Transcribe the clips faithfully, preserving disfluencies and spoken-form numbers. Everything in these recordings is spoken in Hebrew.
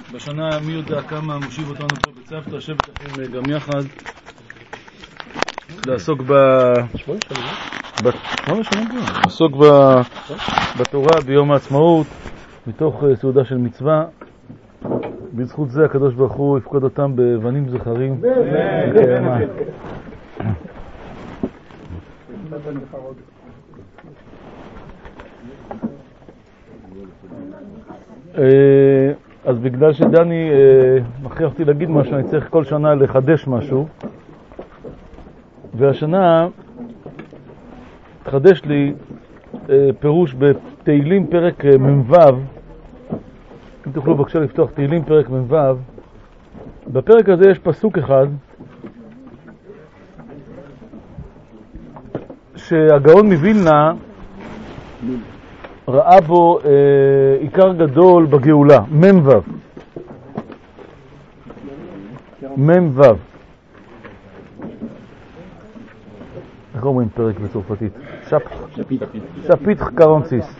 בשנה מי יודע כמה מושיב אותנו פה בצוותא, לשבת לכם גם יחד לעסוק ב... שמונה שנים כבר. לעסוק בתורה ביום העצמאות מתוך סעודה של מצווה. בזכות זה הקדוש ברוך הוא יפקוד אותם בבנים זכרים. אז בגלל שדני מכריח אותי להגיד משהו, אני צריך כל שנה לחדש משהו, והשנה חדש לי פירוש בתהילים פרק ממבב. אם תוכלו בבקשה לפתוח תהילים פרק ממבב. בפרק הזה יש פסוק אחד שהגאון מווילנה ראה בו אה, עיקר גדול בגאולה, ממבב. ממבב. איך אומרים פרק בצרפתית? שפ... שפית. שפית קרונסיס.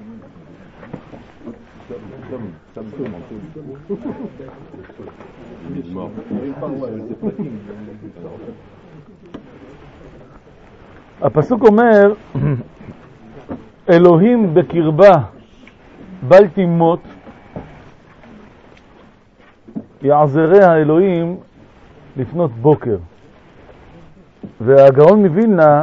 הפסוק אומר, אלוהים בקרבה בל תימות, יעזריה האלוהים לפנות בוקר. והגאון מווילנה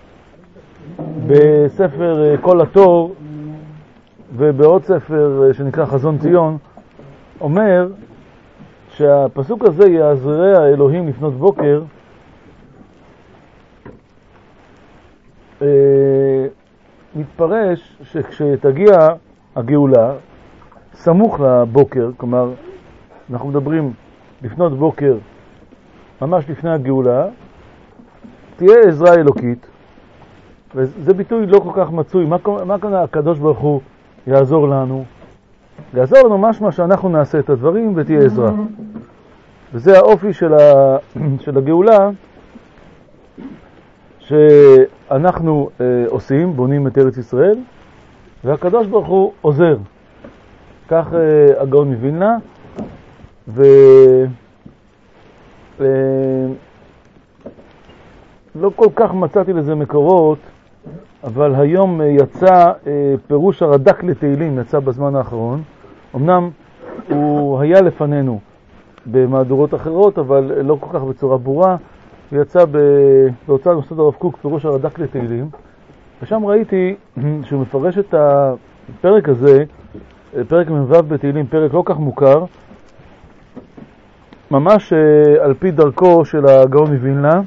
בספר כל התור ובעוד ספר שנקרא חזון ציון אומר שהפסוק הזה, יעזריה האלוהים לפנות בוקר, מתפרש שכשתגיע הגאולה סמוך לבוקר, כלומר אנחנו מדברים לפנות בוקר ממש לפני הגאולה, תהיה עזרה אלוקית. וזה ביטוי לא כל כך מצוי. מה, מה כאן הקדוש ברוך הוא יעזור לנו? יעזור לנו משמע שאנחנו נעשה את הדברים ותהיה עזרה. וזה האופי של, ה, של הגאולה, שאנחנו אה, עושים, בונים את ארץ ישראל, והקדוש ברוך הוא עוזר. כך אה, הגאון מווילנה, ו... אה, לא כל כך מצאתי לזה מקורות, אבל היום יצא אה, פירוש הרד"ק לתהילים, יצא בזמן האחרון. אמנם הוא היה לפנינו במהדורות אחרות, אבל לא כל כך בצורה ברורה. הוא יצא בהוצאת מוסד הרב קוק, פירוש הרד"ק לתהילים, ושם ראיתי שהוא מפרש את הפרק הזה, פרק ממבב בתהילים, פרק לא כך מוכר, ממש אה, על פי דרכו של הגאון מווילנה.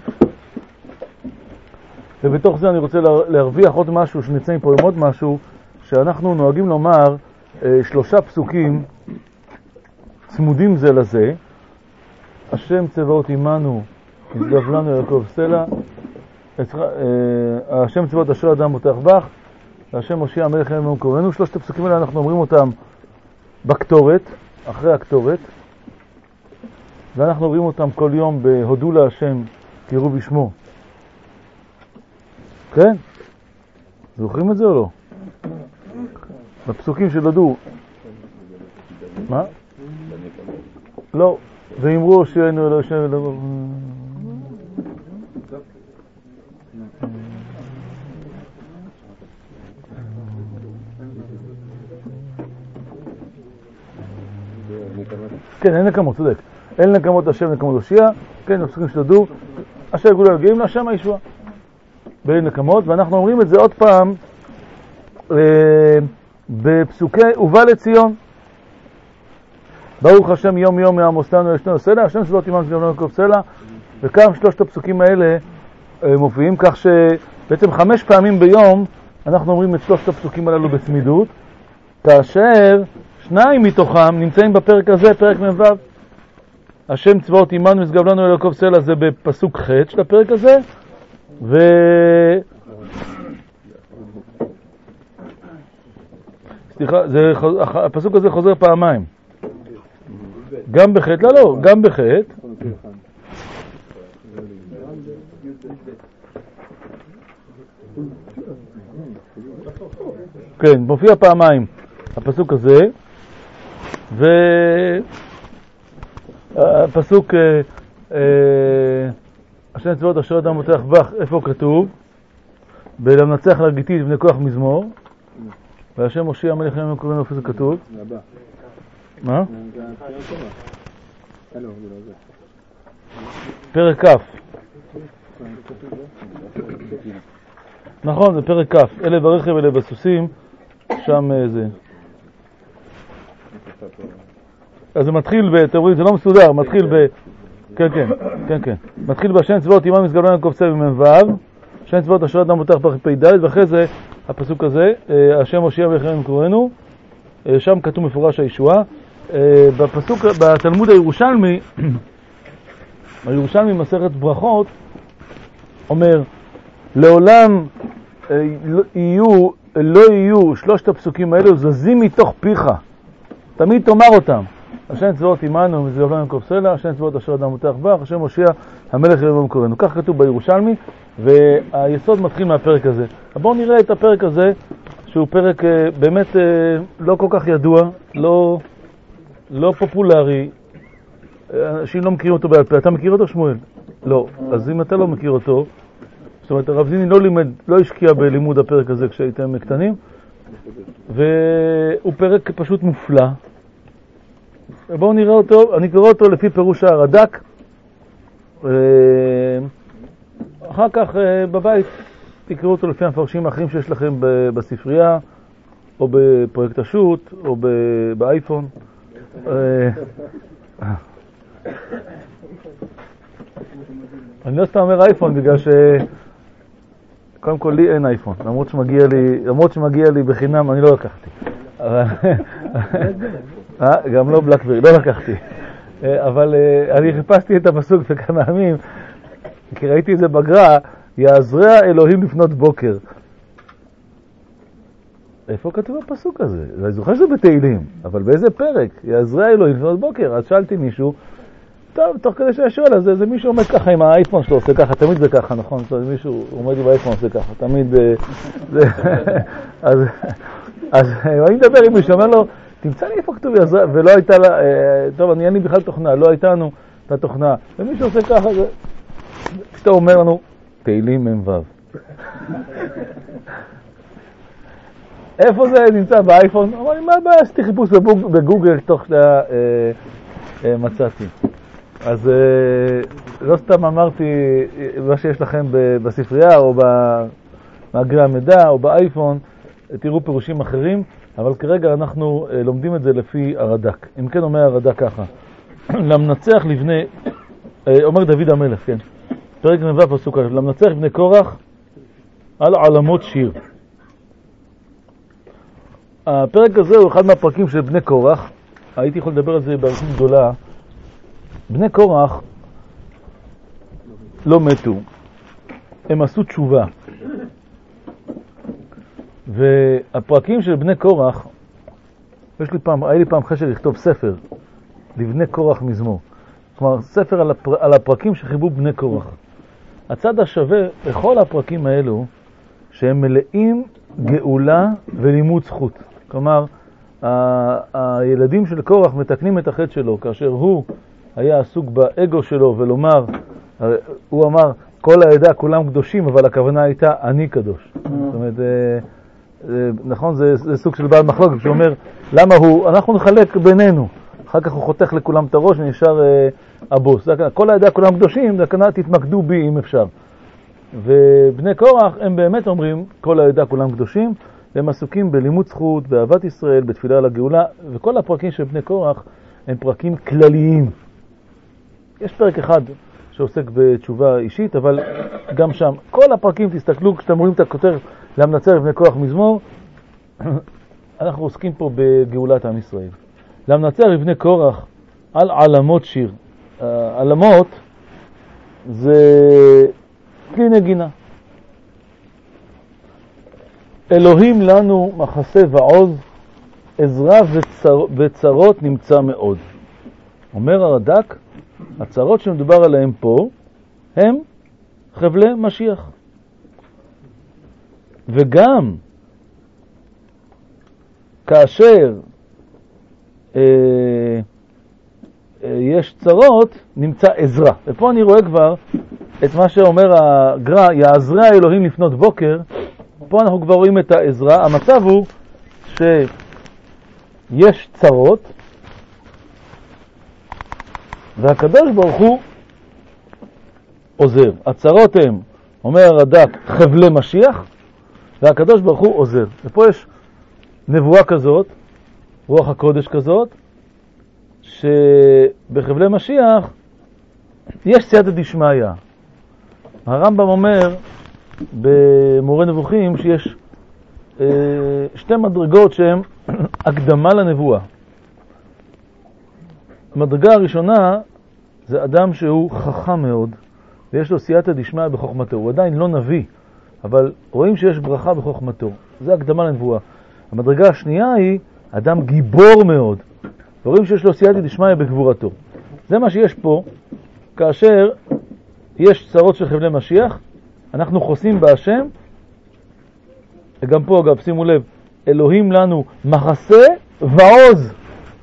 ובתוך זה אני רוצה להרוויח עוד משהו, שנצא מפה עם עוד משהו, שאנחנו נוהגים לומר אה, שלושה פסוקים צמודים זה לזה. השם צבאות עמנו, נשגב לנו יעקב סלע, אה, השם צבאות אשר אדם בוטח בך, והשם מושיע המלך ימים קורנו. שלושת הפסוקים האלה אנחנו אומרים אותם בקטורת, אחרי הקטורת, ואנחנו אומרים אותם כל יום בהודו להשם קראו בשמו. כן? זוכרים את זה או לא? בפסוקים של הודו. מה? לא. ואמרו שאינו אלוהי שם אלוהי. כן, אין נקמות, צודק. אין נקמות השם נקמות הושיע. כן, בפסוקים של הודו. אשר גאולה יגיעים להשם הישועה. בין נקמות, ואנחנו אומרים את זה עוד פעם אה, בפסוקי ובא לציון. ברוך השם יום יום יעמוסנו ישנו סלע, השם צבאות עמנו נשגב לנו יעקב סלע, וכאן שלושת הפסוקים האלה אה, מופיעים, כך שבעצם חמש פעמים ביום אנחנו אומרים את שלושת הפסוקים הללו בצמידות, כאשר שניים מתוכם נמצאים בפרק הזה, פרק ממבב. השם צבאות עמנו נשגב לנו יעקב סלע זה בפסוק ח' של הפרק הזה, ו... סליחה, זה... הפסוק הזה חוזר פעמיים. גם בחטא, לא, לא, גם בחטא. כן, מופיע פעמיים הפסוק הזה, והפסוק השם צבאות אשר אדם מותח בך, איפה כתוב? בלמנצח לגיתית בני כוח מזמור, והשם מושיע המלך ימים קוראים איפה זה כתוב? מה? פרק כ'. נכון, זה פרק כ'. אלה ברכב, אלה בסוסים, שם זה. אז זה מתחיל, אתם רואים, זה לא מסודר, מתחיל ב... כן, כן, כן, כן. מתחיל בשם צבאות אימם מסגלון קופצה במ"ו, שם צבאות אשר אדם מותח בך פ"ד, ואחרי זה הפסוק הזה, השם מושיע המלך ימים קוראנו, שם כתוב מפורש הישועה. בפסוק, בתלמוד הירושלמי, הירושלמי מסכת ברכות, אומר, לעולם יהיו, לא יהיו שלושת הפסוקים האלו זזים מתוך פיך, תמיד תאמר אותם. השם צבאות עמנו מזגלון קופסה, השם צבאות אשר אדם מותח בך, השם מושיע המלך ימים קוראנו. כך כתוב בירושלמי, והיסוד מתחיל מהפרק הזה. בואו נראה את הפרק הזה, שהוא פרק באמת לא כל כך ידוע, לא, לא פופולרי, אנשים לא מכירים אותו בעל פה. אתה מכיר אותו, שמואל? לא. אז אם אתה לא מכיר אותו, זאת אומרת, הרב זיני לא לימד, לא השקיע בלימוד הפרק הזה כשהייתם קטנים, והוא פרק פשוט מופלא. בואו נראה אותו, אני קורא אותו לפי פירוש הרד"ק, אחר כך בבית תקראו אותו לפי המפרשים האחרים שיש לכם בספרייה, או בפרויקט השו"ת, או באייפון. אני לא סתם אומר אייפון, בגלל ש... קודם כל לי אין אייפון, למרות שמגיע לי, למרות שמגיע לי בחינם, אני לא לקחתי. גם לא בלקברי, לא לקחתי. אבל אני חיפשתי את הפסוק בכמה ימים, כי ראיתי את זה בגר"א, יעזריה אלוהים לפנות בוקר. איפה כתוב הפסוק הזה? אני זוכר שזה בתהילים, אבל באיזה פרק? יעזריה אלוהים לפנות בוקר. אז שאלתי מישהו, טוב, תוך כדי שהשואל, אז זה מישהו עומד ככה עם האייפון שלו, עושה ככה, תמיד זה ככה, נכון? מישהו עומד עם האייפון עושה ככה, תמיד... אז אני מדבר עם מישהו, אומר לו, תמצא לי איפה כתוב יעזריה, ולא הייתה לה... טוב, אני אין לי בכלל תוכנה, לא הייתנו את התוכנה. ומישהו עושה ככה, פתאום אומר לנו, תהילים מ"ו. איפה זה נמצא באייפון? אמר לי, מה הבעיה? עשיתי חיפוש בגוגל תוך שלה מצאתי. אז לא סתם אמרתי מה שיש לכם בספרייה או במאגרי המידע או באייפון, תראו פירושים אחרים, אבל כרגע אנחנו לומדים את זה לפי הרד"ק. אם כן אומר הרד"ק ככה, למנצח לבני, אומר דוד המלך, כן, פרק מ"ו פסוק א', למנצח לבני קורח על עלמות שיר. הפרק הזה הוא אחד מהפרקים של בני קורח, הייתי יכול לדבר על זה באריכות גדולה. בני קורח לא מתו, הם עשו תשובה. והפרקים של בני קורח, יש לי פעם, היה לי פעם חשק לכתוב ספר לבני קורח מזמור. כלומר, ספר על, הפר, על הפרקים שחיבו בני קורח. הצד השווה בכל הפרקים האלו, שהם מלאים גאולה ולימוד זכות. כלומר, ה- הילדים של קורח מתקנים את החטא שלו, כאשר הוא היה עסוק באגו שלו ולומר, הוא אמר, כל העדה כולם קדושים, אבל הכוונה הייתה, אני קדוש. זאת אומרת, נכון, זה, זה סוג של בעל מחלוקת, שאומר, למה הוא, אנחנו נחלק בינינו. אחר כך הוא חותך לכולם את הראש ונשאר אה, הבוס. כל העדה כולם קדושים, זה כנראה תתמקדו בי אם אפשר. ובני קורח הם באמת אומרים, כל העדה כולם קדושים, והם עסוקים בלימוד זכות, באהבת ישראל, בתפילה על הגאולה, וכל הפרקים של בני קורח הם פרקים כלליים. יש פרק אחד שעוסק בתשובה אישית, אבל גם שם, כל הפרקים, תסתכלו, כשאתם רואים את הכותרת, למנצח לבני קורח מזמור, אנחנו עוסקים פה בגאולת עם ישראל. למנצח לבני קורח על עלמות שיר. עלמות זה כלי נגינה. אלוהים לנו מחסה ועוז, עזרה וצר, וצרות נמצא מאוד. אומר הרד"ק, הצרות שמדובר עליהם פה הם חבלי משיח. וגם כאשר אה, צרות נמצא עזרה. ופה אני רואה כבר את מה שאומר הגר"א, יעזרה אלוהים לפנות בוקר. פה אנחנו כבר רואים את העזרה. המצב הוא שיש צרות, והקדוש ברוך הוא עוזר. הצרות הם, אומר הרד"ק, חבלי משיח, והקדוש ברוך הוא עוזר. ופה יש נבואה כזאת, רוח הקודש כזאת, שבחבלי משיח יש סייעתא דשמיא. הרמב"ם אומר במורה נבוכים שיש אה, שתי מדרגות שהן הקדמה לנבואה. המדרגה הראשונה זה אדם שהוא חכם מאוד, ויש לו סייעתא דשמיא בחוכמתו. הוא עדיין לא נביא, אבל רואים שיש ברכה בחוכמתו. זה הקדמה לנבואה. המדרגה השנייה היא אדם גיבור מאוד, ורואים שיש לו סייעתא דשמיא בגבורתו. זה מה שיש פה, כאשר יש צרות של חבלי משיח, אנחנו חוסים בהשם, וגם פה אגב, שימו לב, אלוהים לנו מחסה ועוז.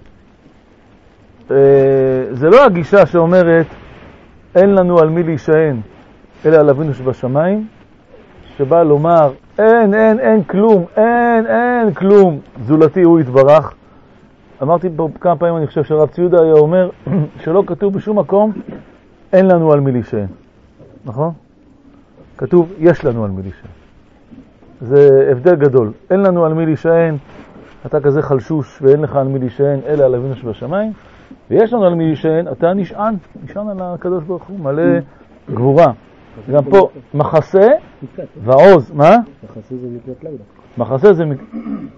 זה לא הגישה שאומרת אין לנו על מי להישען אלא על אבינו שבשמיים, שבא לומר אין, אין, אין כלום, אין, אין כלום, זולתי הוא יתברך. אמרתי פה כמה פעמים, אני חושב שרב ציודה היה אומר שלא כתוב בשום מקום אין לנו על מי להישען, נכון? כתוב יש לנו על מי להישען. זה הבדל גדול. אין לנו על מי להישען, אתה כזה חלשוש ואין לך על מי להישען אלא על אבינו שבשמיים, ויש לנו על מי להישען, אתה נשען, נשען על הקדוש ברוך הוא, מלא גבורה. גם פה מחסה ועוז. מה? מחסה זה מקלט לילה. מחסה זה מקלט.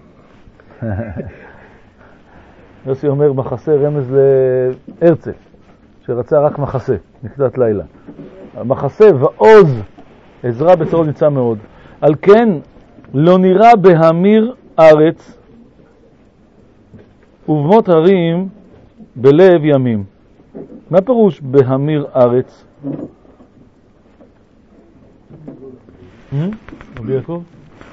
יוסי אומר מחסה רמז להרצל, שרצה רק מחסה, מקלט לילה. מחסה ועוז, עזרה בצרות נמצא מאוד. על כן לא נראה בהמיר ארץ ובמות הרים בלב ימים. מה פירוש בהמיר ארץ? רבי יעקב?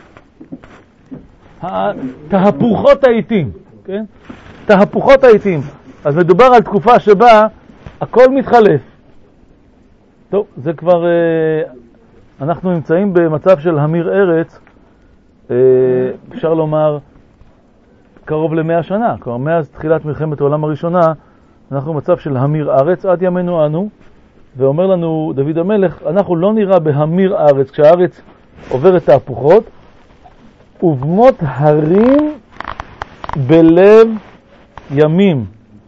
תהפוכות העיתים, כן? תהפוכות העיתים. אז מדובר על תקופה שבה הכל מתחלף. טוב, זה כבר, אנחנו נמצאים במצב של המיר ארץ, אפשר לומר, קרוב למאה שנה. כלומר, מאז תחילת מלחמת העולם הראשונה, אנחנו במצב של המיר ארץ עד ימינו אנו, ואומר לנו דוד המלך, אנחנו לא נראה בהמיר ארץ, כשהארץ עוברת תהפוכות, ובמות הרים בלב ימים.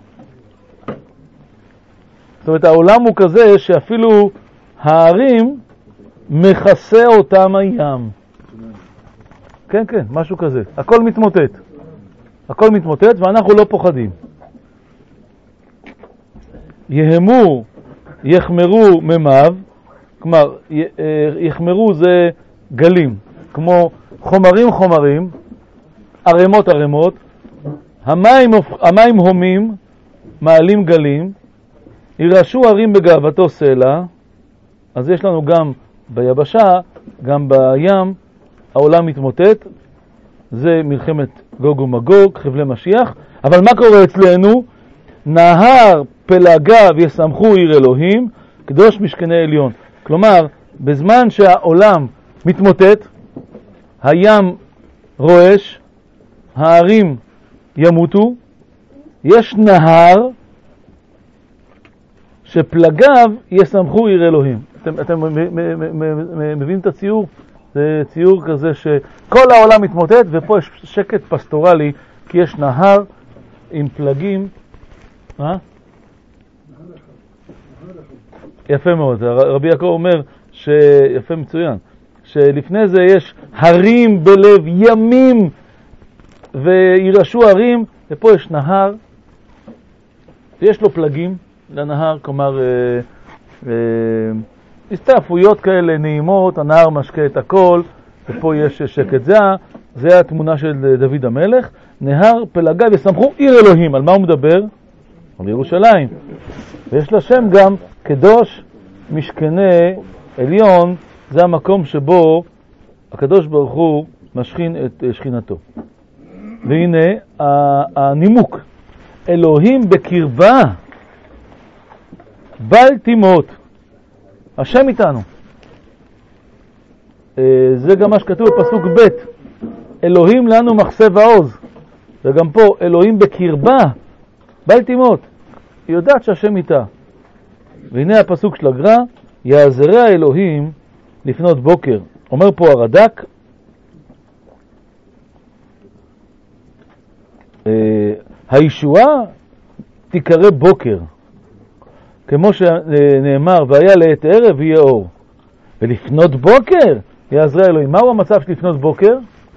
זאת אומרת, העולם הוא כזה שאפילו הערים מכסה אותם הים. כן, כן, משהו כזה. הכל מתמוטט. הכל מתמוטט ואנחנו לא פוחדים. יהמו, יחמרו ממב, כלומר, יחמרו זה גלים, כמו חומרים חומרים, ערמות ערמות, המים, המים הומים, מעלים גלים, ירשו ערים בגאוותו סלע. אז יש לנו גם ביבשה, גם בים, העולם מתמוטט, זה מלחמת גוג ומגוג, חבלי משיח. אבל מה קורה אצלנו? נהר פלגיו ישמחו עיר אלוהים, קדוש משכני עליון. כלומר, בזמן שהעולם מתמוטט, הים רועש, הערים ימותו, יש נהר שפלגיו ישמחו עיר אלוהים. אתם, אתם מבינים את הציור? זה ציור כזה שכל העולם מתמוטט ופה יש שקט פסטורלי, כי יש נהר עם פלגים. מה? יפה מאוד. רבי יעקב אומר שיפה מצוין, שלפני זה יש הרים בלב ימים וירשו הרים, ופה יש נהר ויש לו פלגים לנהר, כלומר אה, אה, הסתעפויות כאלה נעימות, הנהר משקה את הכל, ופה יש שקט. זה, זה התמונה של דוד המלך. נהר פלגיו ישמחו עיר אלוהים. על מה הוא מדבר? על ירושלים. ויש לה שם גם קדוש משכני עליון, זה המקום שבו הקדוש ברוך הוא משכין את שכינתו. והנה הנימוק, אלוהים בקרבה בל תימות, השם איתנו. זה גם מה שכתוב בפסוק ב', אלוהים לנו מחסה ועוז. וגם פה, אלוהים בקרבה, בל תימות. היא יודעת שהשם איתה. והנה הפסוק של הגר"א, יעזריה אלוהים לפנות בוקר. אומר פה הרד"ק, הישועה תיקרא בוקר, כמו שנאמר, והיה לעת ערב יהיה אור. ולפנות בוקר יעזריה אלוהים. מהו המצב של לפנות בוקר?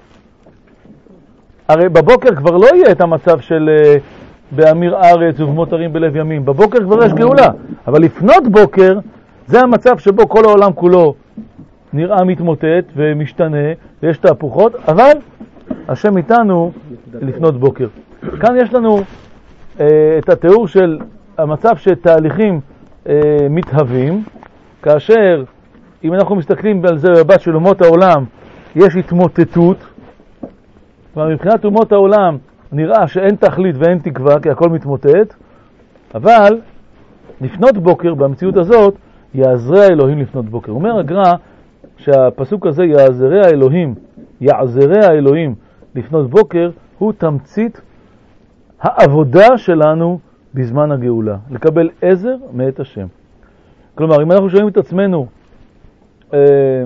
הרי בבוקר כבר לא יהיה את המצב של באמיר ארץ ובמות ערים בלב ימים. בבוקר כבר יש גאולה. אבל לפנות בוקר זה המצב שבו כל העולם כולו נראה מתמוטט ומשתנה ויש תהפוכות, אבל השם איתנו לפנות בוקר. כאן יש לנו אה, את התיאור של המצב שתהליכים אה, מתהווים, כאשר אם אנחנו מסתכלים על זה בבת של אומות העולם, יש התמוטטות, ומבחינת אומות העולם נראה שאין תכלית ואין תקווה, כי הכל מתמוטט, אבל לפנות בוקר במציאות הזאת, יעזריה אלוהים לפנות בוקר. אומר הגר"א שהפסוק הזה, יעזריה אלוהים, יעזריה אלוהים לפנות בוקר, הוא תמצית העבודה שלנו בזמן הגאולה, לקבל עזר מאת השם. כלומר, אם אנחנו שואלים את עצמנו, אה,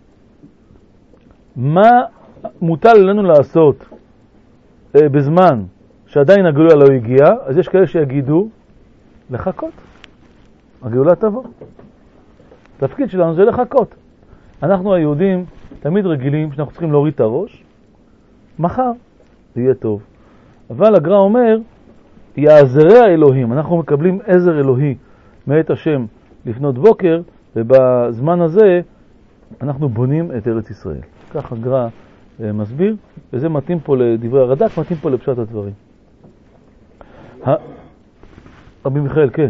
מה מוטל לנו לעשות אה, בזמן שעדיין הגאולה לא הגיעה, אז יש כאלה שיגידו, לחכות. הגאולה תבוא. התפקיד שלנו זה לחכות. אנחנו היהודים תמיד רגילים שאנחנו צריכים להוריד את הראש, מחר זה יהיה טוב. אבל הגר"א אומר, יעזריה אלוהים, אנחנו מקבלים עזר אלוהי מאת השם לפנות בוקר, ובזמן הזה אנחנו בונים את ארץ ישראל. כך הגר"א מסביר, וזה מתאים פה לדברי הרד"ק, מתאים פה לפשט הדברים. רבי מיכאל, כן.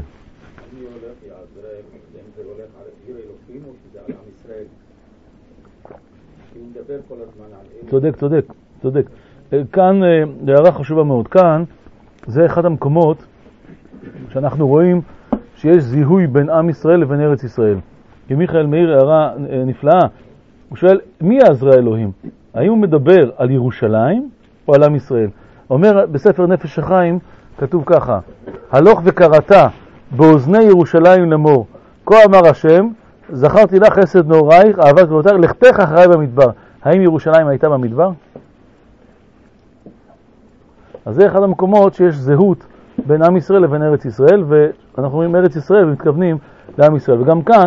צודק, צודק, צודק. כאן, הערה חשובה מאוד, כאן זה אחד המקומות שאנחנו רואים שיש זיהוי בין עם ישראל לבין ארץ ישראל. כי מיכאל מאיר הערה נפלאה, הוא שואל, מי יעזריה אלוהים? האם הוא מדבר על ירושלים או על עם ישראל? אומר בספר נפש החיים, כתוב ככה, הלוך וקראת באוזני ירושלים לאמור, כה אמר השם, זכרתי לך חסד נעורייך, אהבת גדולתך, לכתך אחריי במדבר. האם ירושלים הייתה במדבר? אז זה אחד המקומות שיש זהות בין עם ישראל לבין ארץ ישראל, ואנחנו אומרים ארץ ישראל ומתכוונים לעם ישראל. וגם כאן,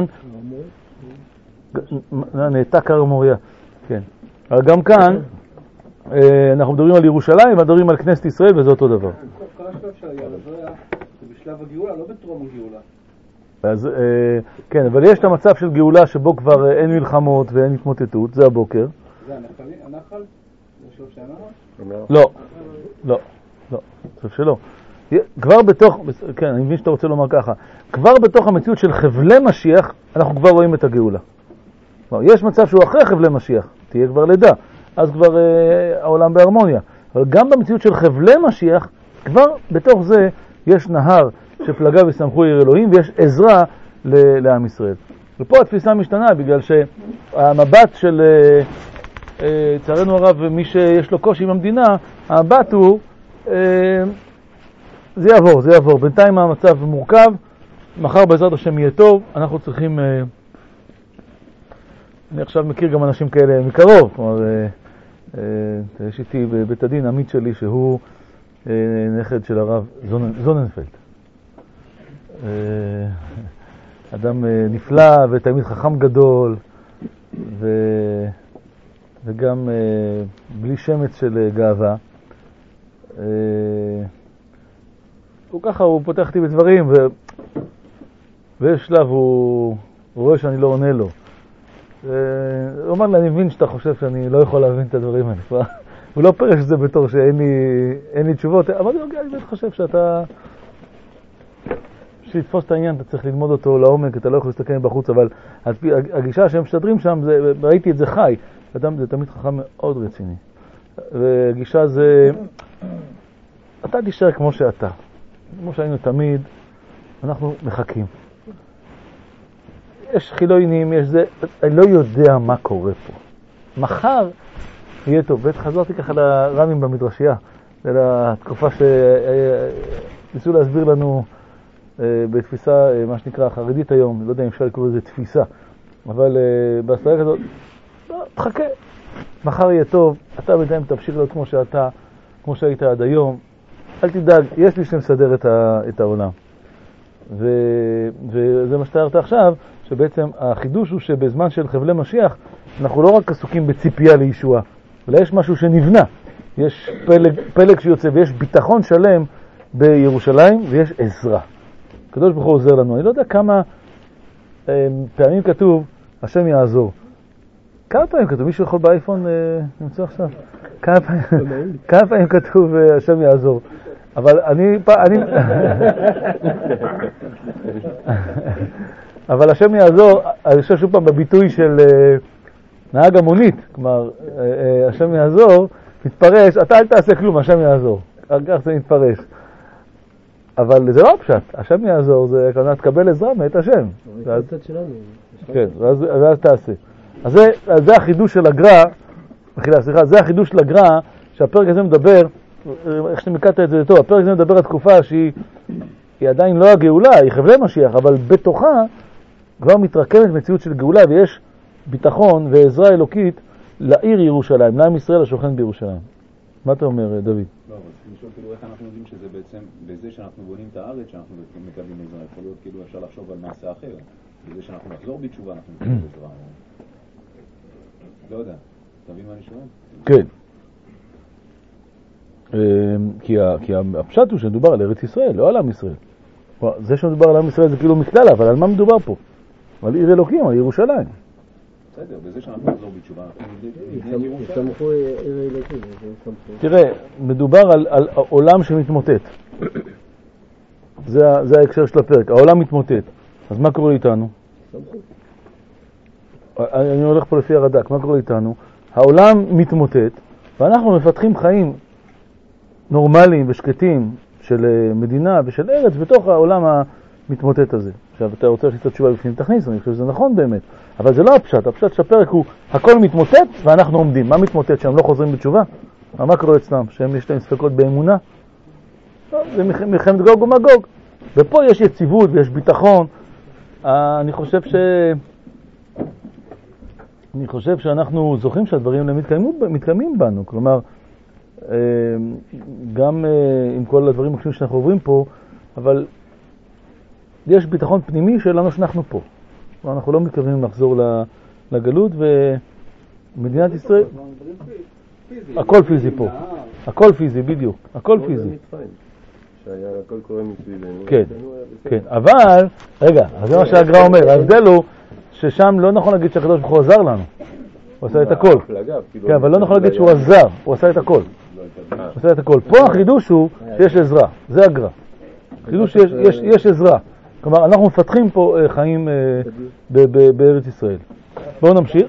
נהייתה קר מוריה, כן. אבל גם כאן, אנחנו מדברים על ירושלים, מדברים על כנסת ישראל, וזה אותו דבר. כל השלב של יעזריה זה בשלב הגאולה, לא בטרום הגאולה. אז כן, אבל יש את המצב של גאולה שבו כבר אין מלחמות ואין התמוטטות, זה הבוקר. זה הנחל? זה שלב של הנחל? לא, לא, לא, אני חושב שלא. כבר בתוך, כן, אני מבין שאתה רוצה לומר ככה, כבר בתוך המציאות של חבלי משיח, אנחנו כבר רואים את הגאולה. יש מצב שהוא אחרי חבלי משיח, תהיה כבר לידה, אז כבר אה, העולם בהרמוניה. אבל גם במציאות של חבלי משיח, כבר בתוך זה יש נהר שפלגה ושמחו עיר אלוהים, ויש עזרה לעם ישראל. ופה התפיסה משתנה, בגלל שהמבט של, אה, אה, צערנו הרב, מי שיש לו קושי עם המדינה, המבט הוא, אה, זה יעבור, זה יעבור. בינתיים המצב מורכב, מחר בעזרת השם יהיה טוב, אנחנו צריכים... אה, אני עכשיו מכיר גם אנשים כאלה מקרוב, כלומר, אה, אה, יש איתי בבית הדין עמית שלי שהוא אה, נכד של הרב זונ, זוננפלד. אה, אדם אה, נפלא ותלמיד חכם גדול, ו, וגם אה, בלי שמץ של אה, גאווה. אה, הוא ככה, הוא פותח אותי בדברים, ו, ויש שלב הוא, הוא רואה שאני לא עונה לו. הוא אומר לי, אני מבין שאתה חושב שאני לא יכול להבין את הדברים האלה. הוא לא פרש את זה בתור שאין לי, אין לי תשובות, אבל אני באמת חושב שאתה... שתתפוס את העניין, אתה צריך ללמוד אותו לעומק, אתה לא יכול להסתכל בחוץ, אבל הגישה שהם משתדרים שם, זה, ראיתי את זה חי. אדם זה תמיד חכם מאוד רציני. והגישה זה... אתה תישאר כמו שאתה. כמו שהיינו תמיד, אנחנו מחכים. יש חילונים, יש זה, אני לא יודע מה קורה פה. מחר יהיה טוב. בית חזרתי ככה לרמים במדרשייה, לתקופה שניסו להסביר לנו בתפיסה, מה שנקרא, חרדית היום, לא יודע אם אפשר לקרוא לזה תפיסה, אבל בהסתריה כזאת, לא, תחכה, מחר יהיה טוב, אתה בינתיים תמשיך להיות כמו שאתה, כמו שהיית עד היום, אל תדאג, יש לי שמסדר את, ה, את העולם. ו, וזה מה שתיארת עכשיו, שבעצם החידוש הוא שבזמן של חבלי משיח, אנחנו לא רק עסוקים בציפייה לישועה, אלא יש משהו שנבנה, יש פלג, פלג שיוצא ויש ביטחון שלם בירושלים ויש עזרה. הקדוש ברוך הוא עוזר לנו. אני לא יודע כמה אה, פעמים כתוב, השם יעזור. כמה פעמים כתוב? מישהו יכול באייפון אה, נמצא עכשיו? כמה פעמים, כמה פעמים כתוב אה, השם יעזור? אבל אני... אני אבל השם יעזור, אני חושב שוב פעם בביטוי של אה, נהג המונית, כלומר, אה, אה, השם יעזור, מתפרש, אתה אל תעשה כלום, השם יעזור. כך זה מתפרש. אבל זה לא פשט, השם יעזור, זה כנראה תקבל עזרה מאת השם. זה הצד שלנו. כן, ואז תעשה. אז זה, זה החידוש של הגר"א, מחילה, סליחה, זה החידוש של הגר"א, שהפרק הזה מדבר, איך שמקעת את זה טוב, הפרק הזה מדבר על תקופה שהיא היא עדיין לא הגאולה, היא חבלי משיח, אבל בתוכה כבר מתרקמת מציאות של גאולה, ויש ביטחון ועזרה אלוקית לעיר ירושלים, לעם ישראל השוכן בירושלים. מה אתה אומר, דוד? לא, אבל לשאול כאילו איך אנחנו יודעים שזה בעצם, בזה שאנחנו בונים את הארץ, שאנחנו מקבלים עזרה, יכול להיות כאילו אפשר לחשוב על מעשה אחר, בזה שאנחנו נחזור בתשובה, אנחנו מקבלים עזרה. לא יודע, תבין מה אני שואל? כן. כי הפשט הוא שמדובר על ארץ ישראל, לא על עם ישראל. זה שמדובר על עם ישראל זה כאילו מכללה, אבל על מה מדובר פה? על עיר אלוקים, על ירושלים. בסדר, בזה שאנחנו נחזור בתשובה, אנחנו סמכו עיר אלוקים. תראה, מדובר על עולם שמתמוטט. זה ההקשר של הפרק, העולם מתמוטט. אז מה קורה איתנו? אני הולך פה לפי הרד"ק, מה קורה איתנו? העולם מתמוטט, ואנחנו מפתחים חיים נורמליים ושקטים של מדינה ושל ארץ בתוך העולם המתמוטט הזה. עכשיו, אתה רוצה לשאול את התשובה בפנים, תכניס, אני חושב שזה נכון באמת, אבל זה לא הפשט. הפשט של הפרק הוא, הכל מתמוטט ואנחנו עומדים. מה מתמוטט? שהם לא חוזרים בתשובה? מה קורה אצלם? שהם יש להם ספקות באמונה? לא, זה מלחמת גוג ומגוג. ופה יש יציבות ויש ביטחון. אני חושב ש... אני חושב שאנחנו זוכים שהדברים האלה מתקיימים בנו. כלומר, גם עם כל הדברים הקשים שאנחנו עוברים פה, אבל יש ביטחון פנימי שלנו שאנחנו פה. אנחנו לא מתכוונים לחזור לגלות, ומדינת ישראל... הכל פיזי פה. הכל פיזי, בדיוק. הכל פיזי. שהיה הכל קורה מסביבנו. כן, כן. אבל, רגע, זה מה שהגר"א אומר. ההבדל הוא ששם לא נכון להגיד שהקדוש ברוך הוא עזר לנו. הוא עשה את הכל. כן, אבל לא נכון להגיד שהוא עזר. הוא עשה את הכל. הוא עשה את הכל. פה החידוש הוא שיש עזרה. זה הגר"א. חידוש שיש עזרה. כלומר, אנחנו מפתחים פה חיים בארץ ישראל. בואו נמשיך.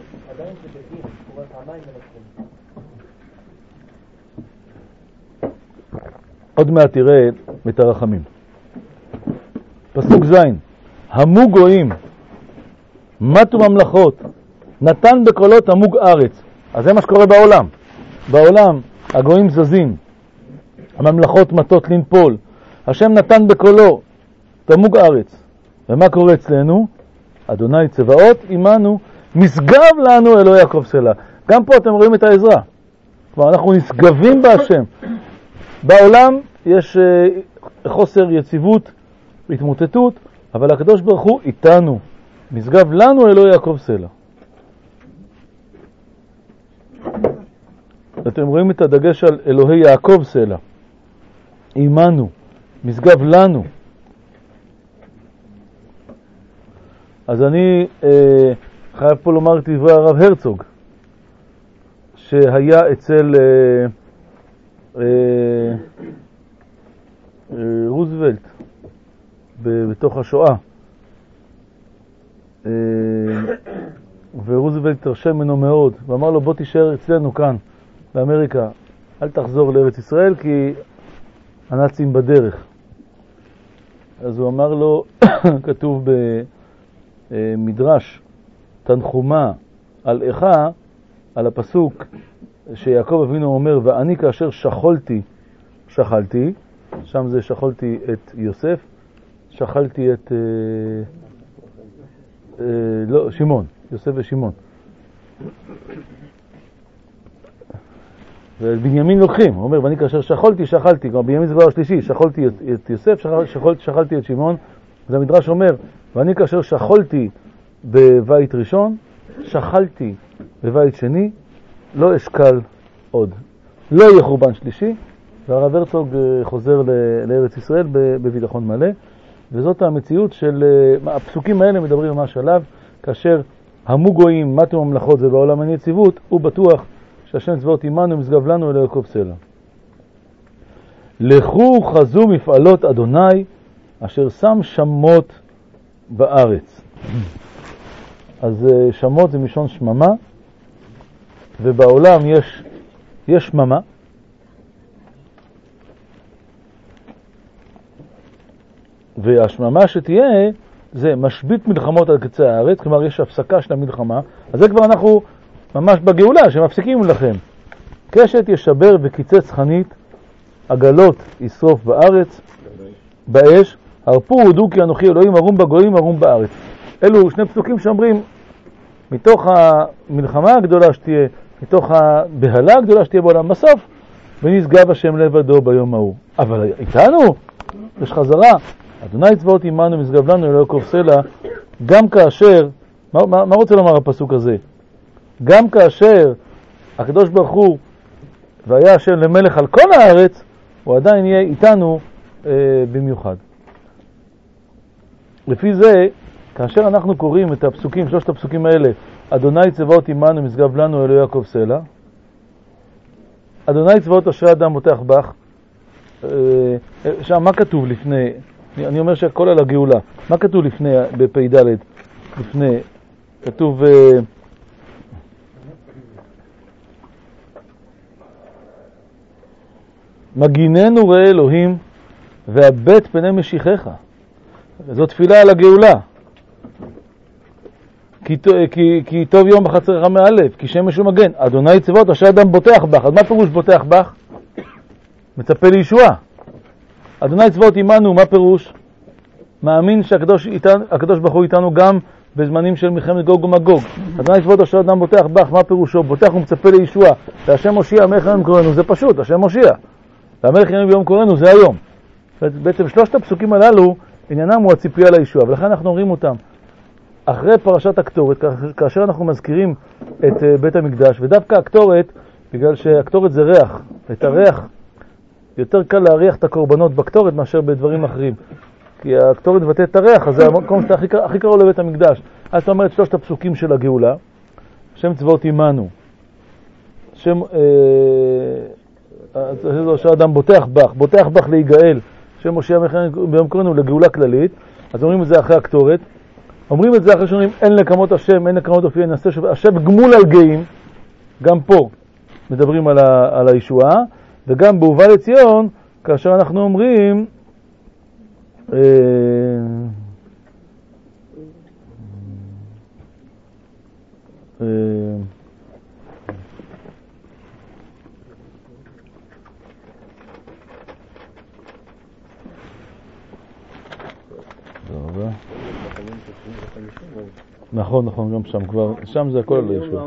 עוד מעט תראה את הרחמים. פסוק זין. המו גויים, מתו ממלכות, נתן בקולות המוג ארץ. אז זה מה שקורה בעולם. בעולם הגויים זזים, הממלכות מתות לנפול. השם נתן בקולו תמוג ארץ. ומה קורה אצלנו? אדוני צבאות עמנו, משגב לנו אלוהי יעקב סלע. גם פה אתם רואים את העזרה. כלומר, אנחנו נשגבים בהשם. בעולם יש uh, חוסר יציבות והתמוטטות, אבל הקדוש ברוך הוא איתנו. משגב לנו אלוהי יעקב סלע. אתם רואים את הדגש על אלוהי יעקב סלע. עמנו, משגב לנו. אז אני אה, חייב פה לומר את דברי הרב הרצוג, שהיה אצל אה, אה, אה, רוזוולט בתוך השואה. אה, ורוזוולט תרשם ממנו מאוד, ואמר לו בוא תישאר אצלנו כאן, באמריקה, אל תחזור לארץ ישראל כי הנאצים בדרך. אז הוא אמר לו, כתוב ב... מדרש תנחומה על איכה, על הפסוק שיעקב אבינו אומר, ואני כאשר שכלתי, שכלתי, שם זה שכלתי את יוסף, שכלתי את, אה, אה, לא, שמעון, יוסף ושמעון. ובנימין לוקחים, הוא אומר, ואני כאשר שכלתי, שכלתי, כלומר בנימין זה כבר השלישי, שכלתי את, את יוסף, שכלתי, שכלתי את שמעון, אז המדרש אומר, ואני כאשר שכלתי בבית ראשון, שכלתי בבית שני, לא אשקל עוד. לא יהיה חורבן שלישי, והרב הרצוג חוזר לארץ ישראל בביטחון מלא, וזאת המציאות של, הפסוקים האלה מדברים ממש עליו, כאשר המו גויים, מתו ממלכות ובעולם אין יציבות, הוא בטוח שהשם צבאות עמנו משגב לנו אל יעקב סלע. לכו חזו מפעלות אדוני, אשר שם שמות בארץ. אז שמות זה משון שממה, ובעולם יש, יש שממה, והשממה שתהיה זה משבית מלחמות על קצה הארץ, כלומר יש הפסקה של המלחמה, אז זה כבר אנחנו ממש בגאולה שמפסיקים לכם. קשת ישבר וקיצץ חנית, עגלות ישרוף בארץ, באש, הרפו הודו כי אנוכי אלוהים ארום בגויים ארום בארץ. אלו שני פסוקים שאומרים, מתוך המלחמה הגדולה שתהיה, מתוך הבהלה הגדולה שתהיה בעולם, בסוף, ונשגב השם לבדו ביום ההוא. אבל איתנו, יש חזרה, אדוני צבאות עמנו משגב לנו אל יעקב סלע, גם כאשר, מה, מה, מה רוצה לומר הפסוק הזה? גם כאשר הקדוש ברוך הוא והיה השם למלך על כל הארץ, הוא עדיין יהיה איתנו אה, במיוחד. לפי זה, כאשר אנחנו קוראים את הפסוקים, שלושת הפסוקים האלה, אדוני צבאות עמנו משגב לנו אל יעקב סלע, אדוני צבאות אשרי אדם בוטח בך, אה, שם מה כתוב לפני, אני, אני אומר שהכל על הגאולה, מה כתוב לפני, בפי ד' לפני, כתוב אה, מגיננו ראה אלוהים והבט פני משיחך. זו תפילה על הגאולה. כי, כי, כי טוב יום בחצרך מאלף, כי שמש ומגן. אדוני צבאות אשר אדם בוטח בך. אז מה פירוש בוטח בך? מצפה לישועה. אדוני צבאות עמנו, מה פירוש? מאמין שהקדוש איתן, הקדוש ברוך הוא איתנו גם בזמנים של מלחמת גוג ומגוג. אדוני צבאות אשר אדם בוטח בך, מה פירושו? בוטח ומצפה לישועה. והשם מושיע המלך ימים קוראנו, זה פשוט, השם מושיע. והמלך ימים ביום קוראנו, זה היום. בעצם שלושת הפסוקים הללו, עניינם הוא הציפייה לישועה, ולכן אנחנו אומרים אותם. אחרי פרשת הקטורת, כאשר אנחנו מזכירים את בית המקדש, ודווקא הקטורת, בגלל שהקטורת זה ריח, את הריח, יותר קל להריח את הקורבנות בקטורת מאשר בדברים אחרים. כי הקטורת מבטא את הריח, אז זה המקום שאתה הכי, הכי קרוב לבית המקדש. אז אתה אומר את שלושת הפסוקים של הגאולה, שם צבאות עמנו, שם, אה, שהאדם בוטח בך, בוטח בך להיגאל, שם מושיע ביום קוראנו לגאולה כללית, אז אומרים את זה אחרי הקטורת, אומרים את זה אחרי שאומרים אין לקמות השם, אין לקמות אופי, נעשה שוב, השם גמול על גאים, גם פה מדברים על, ה, על הישועה, וגם בהובא לציון, כאשר אנחנו אומרים, אה, אה, נכון, נכון, גם שם כבר, שם זה הכל על הישועה.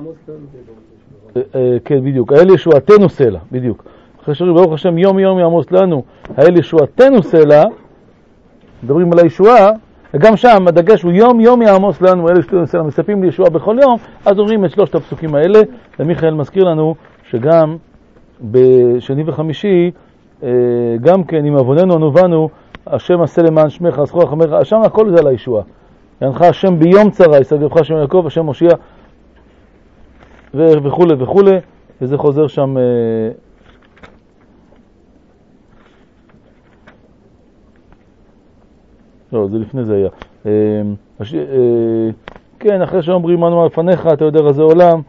כן, בדיוק, האל ישועתנו סלע, בדיוק. אחרי שאומרים, ברוך השם, יום יום יעמוס לנו, האל ישועתנו סלע, מדברים על הישועה, וגם שם הדגש הוא יום יום יעמוס לנו, האל ישועתנו סלע, מספים לישועה בכל יום, אז אומרים את שלושת הפסוקים האלה, ומיכאל מזכיר לנו שגם בשני וחמישי, גם כן, אם עווננו ענובנו, השם עשה למען שמך, זכור חמך, שם הכל זה על הישועה. ינחה השם ביום צרה, יסגבך השם יעקב, השם מושיע, וכו' וכו', וזה חוזר שם, לא, זה לפני זה היה. כן, אחרי שאומרים אנו לפניך, אתה יודע רזה עולם,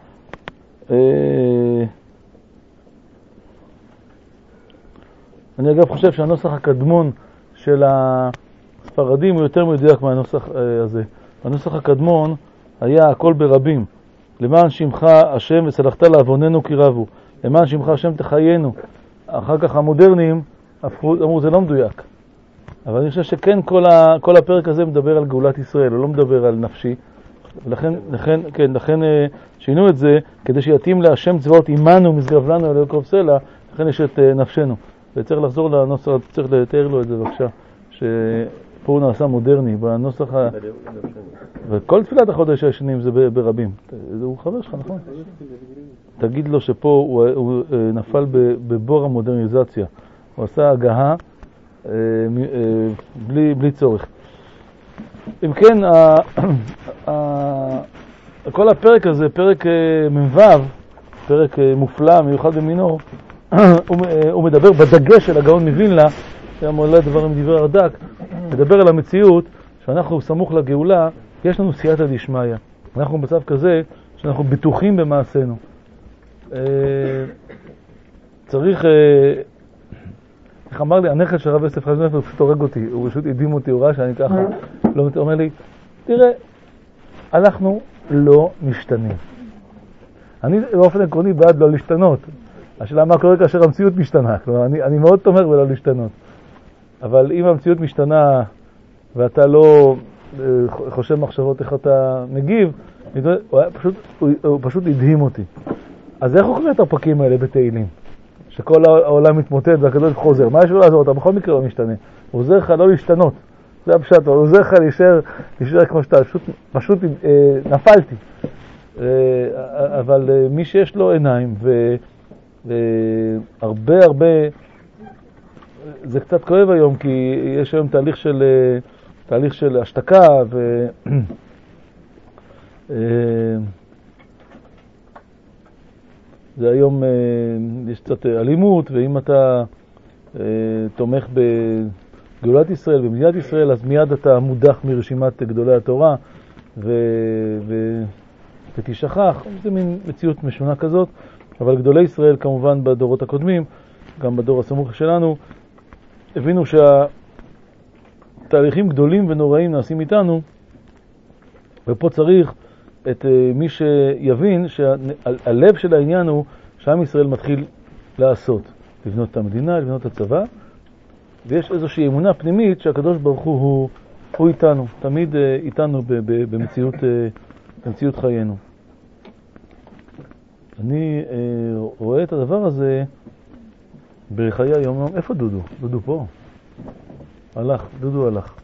אני אגב חושב שהנוסח הקדמון של הספרדים הוא יותר מדויק מהנוסח הזה. בנוסח הקדמון היה הכל ברבים. למען שמך השם וסלחת לעווננו כי רבו. למען שמך השם תחיינו. אחר כך המודרניים הפכו, אמרו זה לא מדויק. אבל אני חושב שכן כל, ה, כל הפרק הזה מדבר על גאולת ישראל, הוא לא מדבר על נפשי. ולכן לכן, כן, לכן שינו את זה כדי שיתאים להשם צבאות עמנו משגב לנו אל יעקב סלע, לכן יש את נפשנו. וצריך לחזור לנוסח, צריך לתאר לו את זה בבקשה, שפה הוא נעשה מודרני, בנוסח ה... וכל תפילת החודש הישנים זה ברבים. הוא חבר שלך, נכון? תגיד לו שפה הוא, הוא נפל בבור המודרניזציה. הוא עשה הגהה בלי, בלי צורך. אם כן, ה, ה, כל הפרק הזה, פרק מ"ו, פרק מופלא, מיוחד במינו, הוא, הוא מדבר בדגש של הגאון מווילנה, שהמועלה דבר עם דברי הרד"ק, מדבר על המציאות שאנחנו סמוך לגאולה, יש לנו סייעתא דשמיא. אנחנו במצב כזה שאנחנו בטוחים במעשינו. צריך, איך אמר לי, הנכד של הרב יוסף חיים נפר, הוא פשוט הורג אותי, הוא פשוט הדהים אותי, הוא ראה שאני ככה, לא, הוא אומר לי, תראה, אנחנו לא משתנים. אני באופן עקרוני בעד לא להשתנות. השאלה מה קורה כאשר המציאות משתנה. כלומר, אני, אני מאוד תומך בלא להשתנות. אבל אם המציאות משתנה ואתה לא חושב מחשבות איך אתה מגיב, הוא, פשוט, הוא, הוא פשוט הדהים אותי. אז איך הוא קורא את הפרקים האלה בתהילים? שכל העולם מתמוטט והקדוש חוזר. מה יש לו לעזור? אתה בכל מקרה לא משתנה. הוא עוזר לך לא להשתנות. זה הפשט, הוא עוזר לך להישאר, להישאר כמו שאתה. פשוט, פשוט אה, נפלתי. אה, אבל אה, מי שיש לו עיניים ו... והרבה הרבה, זה קצת כואב היום כי יש היום תהליך של תהליך של השתקה ו זה היום יש קצת אלימות, ואם אתה תומך בגאולת ישראל במדינת ישראל אז מיד אתה מודח מרשימת גדולי התורה ו... ו... ותשכח. זה מין מציאות משונה כזאת. אבל גדולי ישראל כמובן בדורות הקודמים, גם בדור הסמוך שלנו, הבינו שהתהליכים גדולים ונוראים נעשים איתנו, ופה צריך את מי שיבין שהלב של העניין הוא שעם ישראל מתחיל לעשות, לבנות את המדינה, לבנות את הצבא, ויש איזושהי אמונה פנימית שהקדוש ברוך הוא הוא, הוא איתנו, תמיד איתנו במציאות, במציאות חיינו. אני אה, רואה את הדבר הזה בחיי היום יום. איפה דודו? דודו פה. הלך, דודו הלך.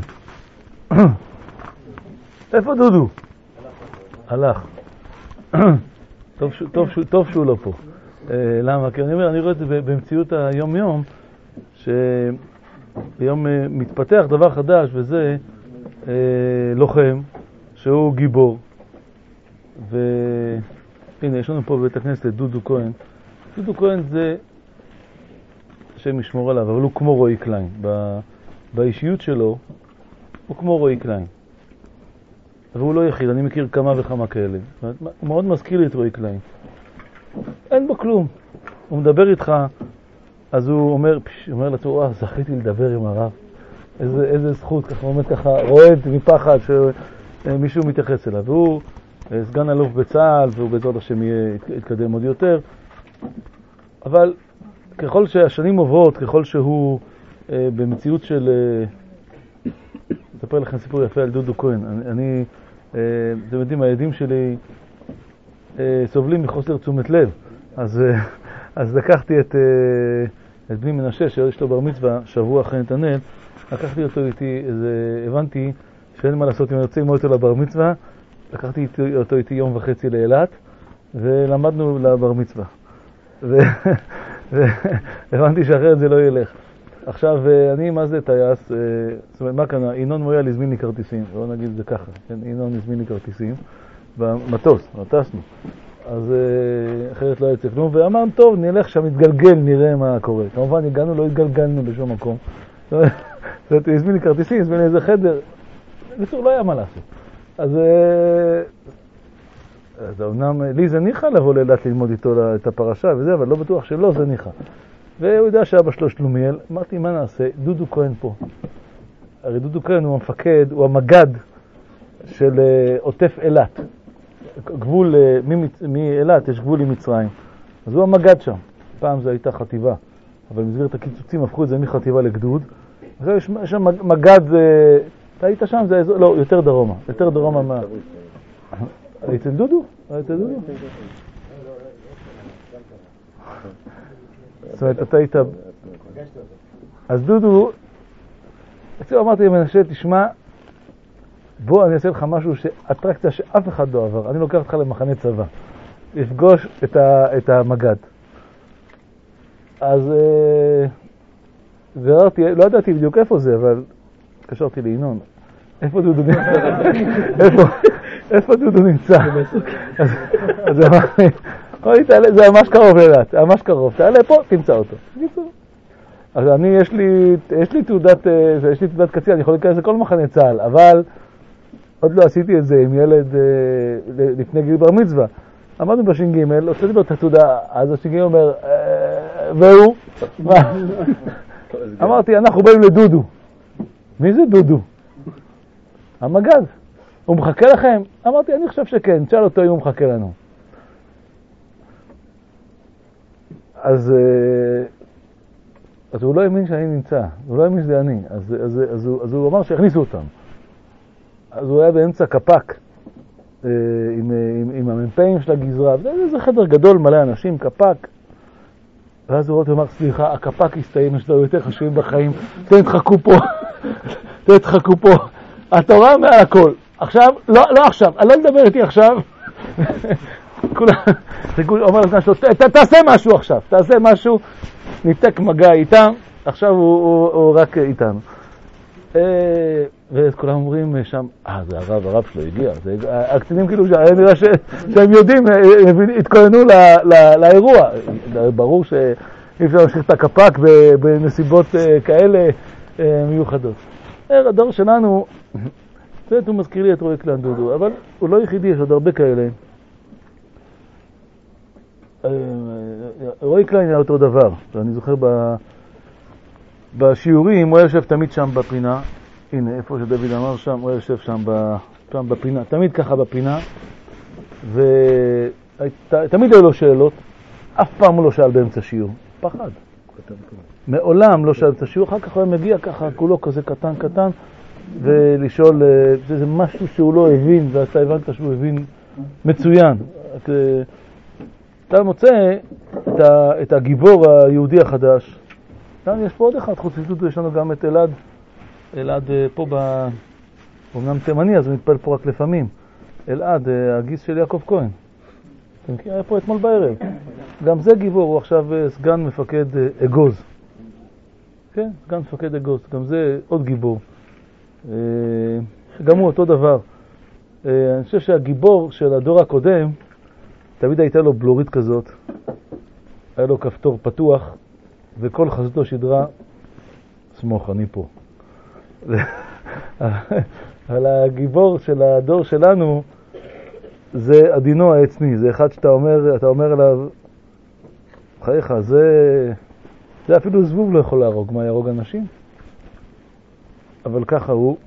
איפה דודו? הלך. טוב, טוב, טוב שהוא לא פה. אה, למה? כי אני אומר, אני רואה את זה במציאות היום יום, שהיום אה, מתפתח דבר חדש, וזה אה, לוחם, שהוא גיבור. ו... הנה, יש לנו פה בבית הכנסת דודו כהן. דודו כהן זה השם ישמור עליו, אבל הוא כמו רועי קליין. באישיות שלו הוא כמו רועי קליין. אבל הוא לא יחיד, אני מכיר כמה וכמה כאלה. הוא מאוד מזכיר לי את רועי קליין. אין בו כלום. הוא מדבר איתך, אז הוא אומר, פש, אומר לעצמו, וואו, זכיתי לדבר עם הרב. איזה, איזה זכות, ככה הוא אומר ככה, רועד מפחד שמישהו מתייחס אליו. והוא סגן אלוף בצה"ל, והוא בעזרת השם יתקדם עוד יותר. אבל ככל שהשנים עוברות, ככל שהוא אה, במציאות של... אה, אספר לכם סיפור יפה על דודו כהן. אני, אני אה, אתם יודעים, הילדים שלי אה, סובלים מחוסר תשומת לב. אז, אה, אז לקחתי את, אה, את בני מנשה, שיש לו בר מצווה, שבוע אחרי נתנאל, לקחתי אותו איתי, זה, הבנתי שאין מה לעשות אם אני יוצא עם אותו לבר מצווה, לקחתי אותו איתי יום וחצי לאילת, ולמדנו לבר מצווה. והבנתי שאחרת זה לא ילך. עכשיו, אני, מה זה טייס? זאת אומרת, מה כאן? אינון מויאל הזמין לי כרטיסים. בואו נגיד את זה ככה. אינון הזמין לי כרטיסים במטוס, מטסנו. אז אחרת לא יצא כלום. ואמרנו, טוב, נלך שם, נתגלגל, נראה מה קורה. כמובן, הגענו, לא התגלגלנו בשום מקום. זאת אומרת, הזמין לי כרטיסים, הזמין לי איזה חדר. בצור, לא היה מה לעשות. אז, אז אמנם לי זה ניחה לבוא לאילת ללמוד איתו את הפרשה וזה, אבל לא בטוח שלא זה ניחה. והוא יודע שאבא שלו שלומיאל. אמרתי, מה נעשה? דודו כהן פה. הרי דודו כהן הוא המפקד, הוא המגד של עוטף אילת. גבול מאילת, יש גבול עם מצרים. אז הוא המגד שם. פעם זו הייתה חטיבה, אבל במסגרת הקיצוצים הפכו את זה מחטיבה לגדוד. עכשיו יש שם מגד, אתה היית שם? זה לא, יותר דרומה. יותר דרומה מה? היית דודו? היית דודו? זאת אומרת, אתה היית... אז דודו, אצלו אמרתי למנשה, תשמע, בוא אני אעשה לך משהו, אטרקציה שאף אחד לא עבר. אני לוקח אותך למחנה צבא, לפגוש את, ה, את המגד. אז וראיתי, לא ידעתי בדיוק איפה זה, אבל התקשרתי לינון. איפה דודו נמצא? איפה, איפה דודו נמצא? אז, אז אמרתי, זה ממש קרוב לאילת, ממש קרוב. תעלה פה, תמצא אותו. אז אני, יש לי, יש לי תעודת, יש לי תעודת קצין, אני יכול להיכנס לכל מחנה צה"ל, אבל עוד לא עשיתי את זה עם ילד לפני גיל בר מצווה. עמדנו בש"ג, הוצאתי לו את התעודה, אז הש"ג אומר, והוא? אמרתי, אנחנו באים לדודו. מי זה דודו? המגד. הוא מחכה לכם? אמרתי, אני חושב שכן, תשאל אותו אם הוא מחכה לנו. אז, אז הוא לא האמין שאני נמצא, הוא לא האמין שזה אני, אז, אז, אז, הוא, אז הוא אמר שהכניסו אותם. אז הוא היה באמצע קפק, עם, עם, עם המ"פים של הגזרה, זה חדר גדול, מלא אנשים, קפק. ואז הוא אמר, סליחה, הקפק הסתיים, יש לו יותר חשובים בחיים, אתם תחכו פה, אתם תחכו פה, התורה מעל הכל. עכשיו, לא, לא עכשיו, אני לא מדבר איתי עכשיו. כולם, הוא אומר לזמן שלו, תעשה משהו עכשיו, תעשה משהו, ניתק מגע איתם, עכשיו הוא, הוא, הוא רק איתנו. וכולם אומרים שם, אה, זה הרב, הרב שלו הגיע. הקצינים כאילו, נראה שהם יודעים, התכוננו לאירוע. ברור שאי אפשר להמשיך את הקפק בנסיבות כאלה מיוחדות. הדור שלנו, הוא מזכיר לי את רועי קליין דודו, אבל הוא לא יחידי, יש עוד הרבה כאלה. רועי קליין היה אותו דבר, ואני זוכר בשיעורים, הוא היה יושב תמיד שם בפינה, הנה, איפה שדוד אמר שם, הוא היה יושב שם, שם בפינה, תמיד ככה בפינה, ותמיד היו לו שאלות, אף פעם הוא לא שאל באמצע שיעור, פחד. מעולם לא שאל באמצע שיעור, אחר כך הוא היה מגיע ככה, כולו כזה קטן קטן, ולשאול, זה משהו שהוא לא הבין, ואתה הבנת שהוא הבין מצוין. אתה מוצא את הגיבור היהודי החדש, יש פה עוד אחד, חוץ לדודו, יש לנו גם את אלעד, אלעד פה, אומנם תימני, אז הוא מתפעל פה רק לפעמים. אלעד, הגיס של יעקב כהן. אתה מכיר? היה פה אתמול בערב. גם זה גיבור, הוא עכשיו סגן מפקד אגוז. כן, סגן מפקד אגוז. גם זה עוד גיבור. גם הוא אותו דבר. אני חושב שהגיבור של הדור הקודם, תמיד הייתה לו בלורית כזאת. היה לו כפתור פתוח. וכל חזותו שדרה, סמוך, אני פה. אבל הגיבור של הדור שלנו, זה עדינו העצני, זה אחד שאתה אומר, אתה אומר עליו, חייך, זה, זה אפילו זבוב לא יכול להרוג, מה ירוג אנשים? אבל ככה הוא,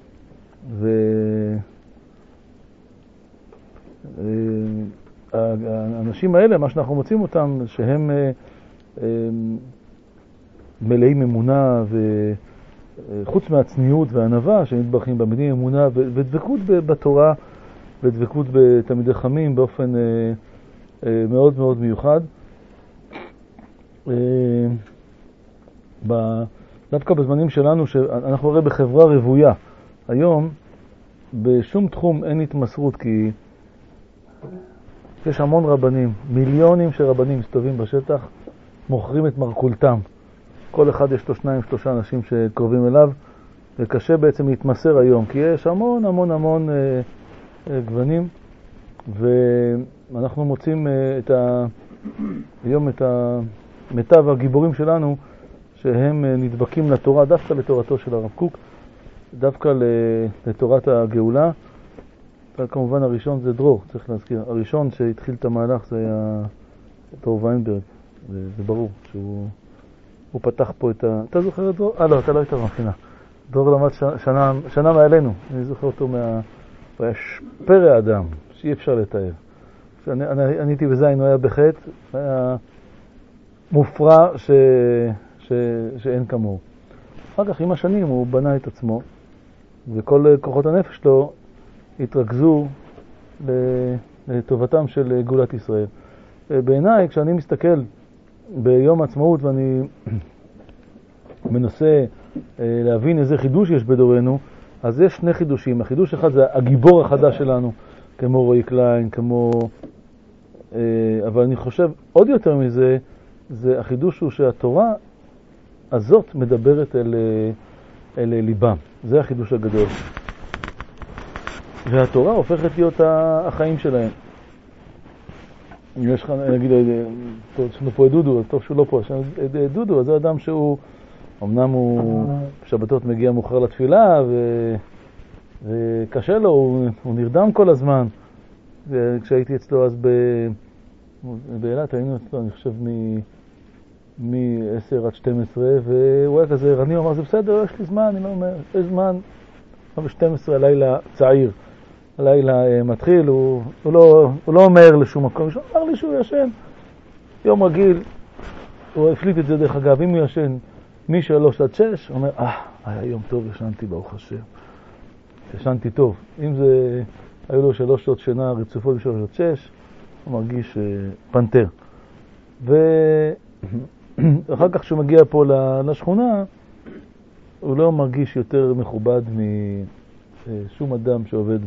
והאנשים האלה, מה שאנחנו מוצאים אותם, שהם מלאים אמונה, וחוץ מהצניעות והענווה שמתברכים במילים אמונה ודבקות בתורה ודבקות בתלמידי חכמים באופן מאוד מאוד מיוחד. דווקא בזמנים שלנו, שאנחנו הרי בחברה רבויה, היום בשום תחום אין התמסרות, כי יש המון רבנים, מיליונים של רבנים מסתובבים בשטח, מוכרים את מרכולתם. כל אחד יש לו שניים, שלושה אנשים שקרובים אליו, וקשה בעצם להתמסר היום, כי יש המון המון המון אה, אה, גוונים, ואנחנו מוצאים אה, את ה... היום את המיטב הגיבורים שלנו, שהם אה, נדבקים לתורה, דווקא לתורתו של הרב קוק, דווקא לתורת הגאולה. כמובן הראשון זה דרור, צריך להזכיר. הראשון שהתחיל את המהלך זה היה דרור ויינברג, זה, זה ברור שהוא... הוא פתח פה את ה... אתה זוכר את דרור? אה, לא, אתה לא היית במכינה. דרור למד שנה, שנה מעלינו. אני זוכר אותו מה... הוא היה פרא אדם, שאי אפשר לתאר. אני, אני, אני הייתי בזין, הוא היה בחטא, היה מופרע ש, ש, שאין כמוהו. אחר כך עם השנים הוא בנה את עצמו, וכל כוחות הנפש שלו התרכזו לטובתם של גאולת ישראל. בעיניי, כשאני מסתכל ביום העצמאות ואני מנסה להבין איזה חידוש יש בדורנו, אז יש שני חידושים. החידוש אחד זה הגיבור החדש שלנו, כמו רועי קליין, כמו... אבל אני חושב עוד יותר מזה, זה החידוש הוא שהתורה הזאת מדברת אל, אל ליבם. זה החידוש הגדול. והתורה הופכת להיות החיים שלהם. יש לך, נגיד, יש לנו פה את דודו, טוב שהוא לא פה. דודו, זה אדם שהוא, אמנם הוא בשבתות מגיע מאוחר לתפילה, ו... וקשה לו, הוא, הוא נרדם כל הזמן. וכשהייתי אצלו אז ב... באילת, היינו אצלו, אני חושב, מ-עשר עד שתים עשרה, והוא היה כזה ערני, הוא אמר, זה בסדר, יש לי זמן, אני לא אומר, יש זמן. ב-שתים עשרה הלילה צעיר, הלילה מתחיל, הוא, הוא, לא, הוא לא אומר לשום מקום, הוא אמר לי שהוא ישן. יום רגיל, הוא הפליט את זה דרך אגב, אם הוא ישן מ-שלוש עד שש, הוא אומר, אה, היה יום טוב, ישנתי ברוך השם. ישנתי טוב. אם זה, היו לו שלוש שעות שינה רצופות בשלוש עד שש, הוא מרגיש פנתר. ואחר כך כשהוא מגיע פה לשכונה, הוא לא מרגיש יותר מכובד משום אדם שעובד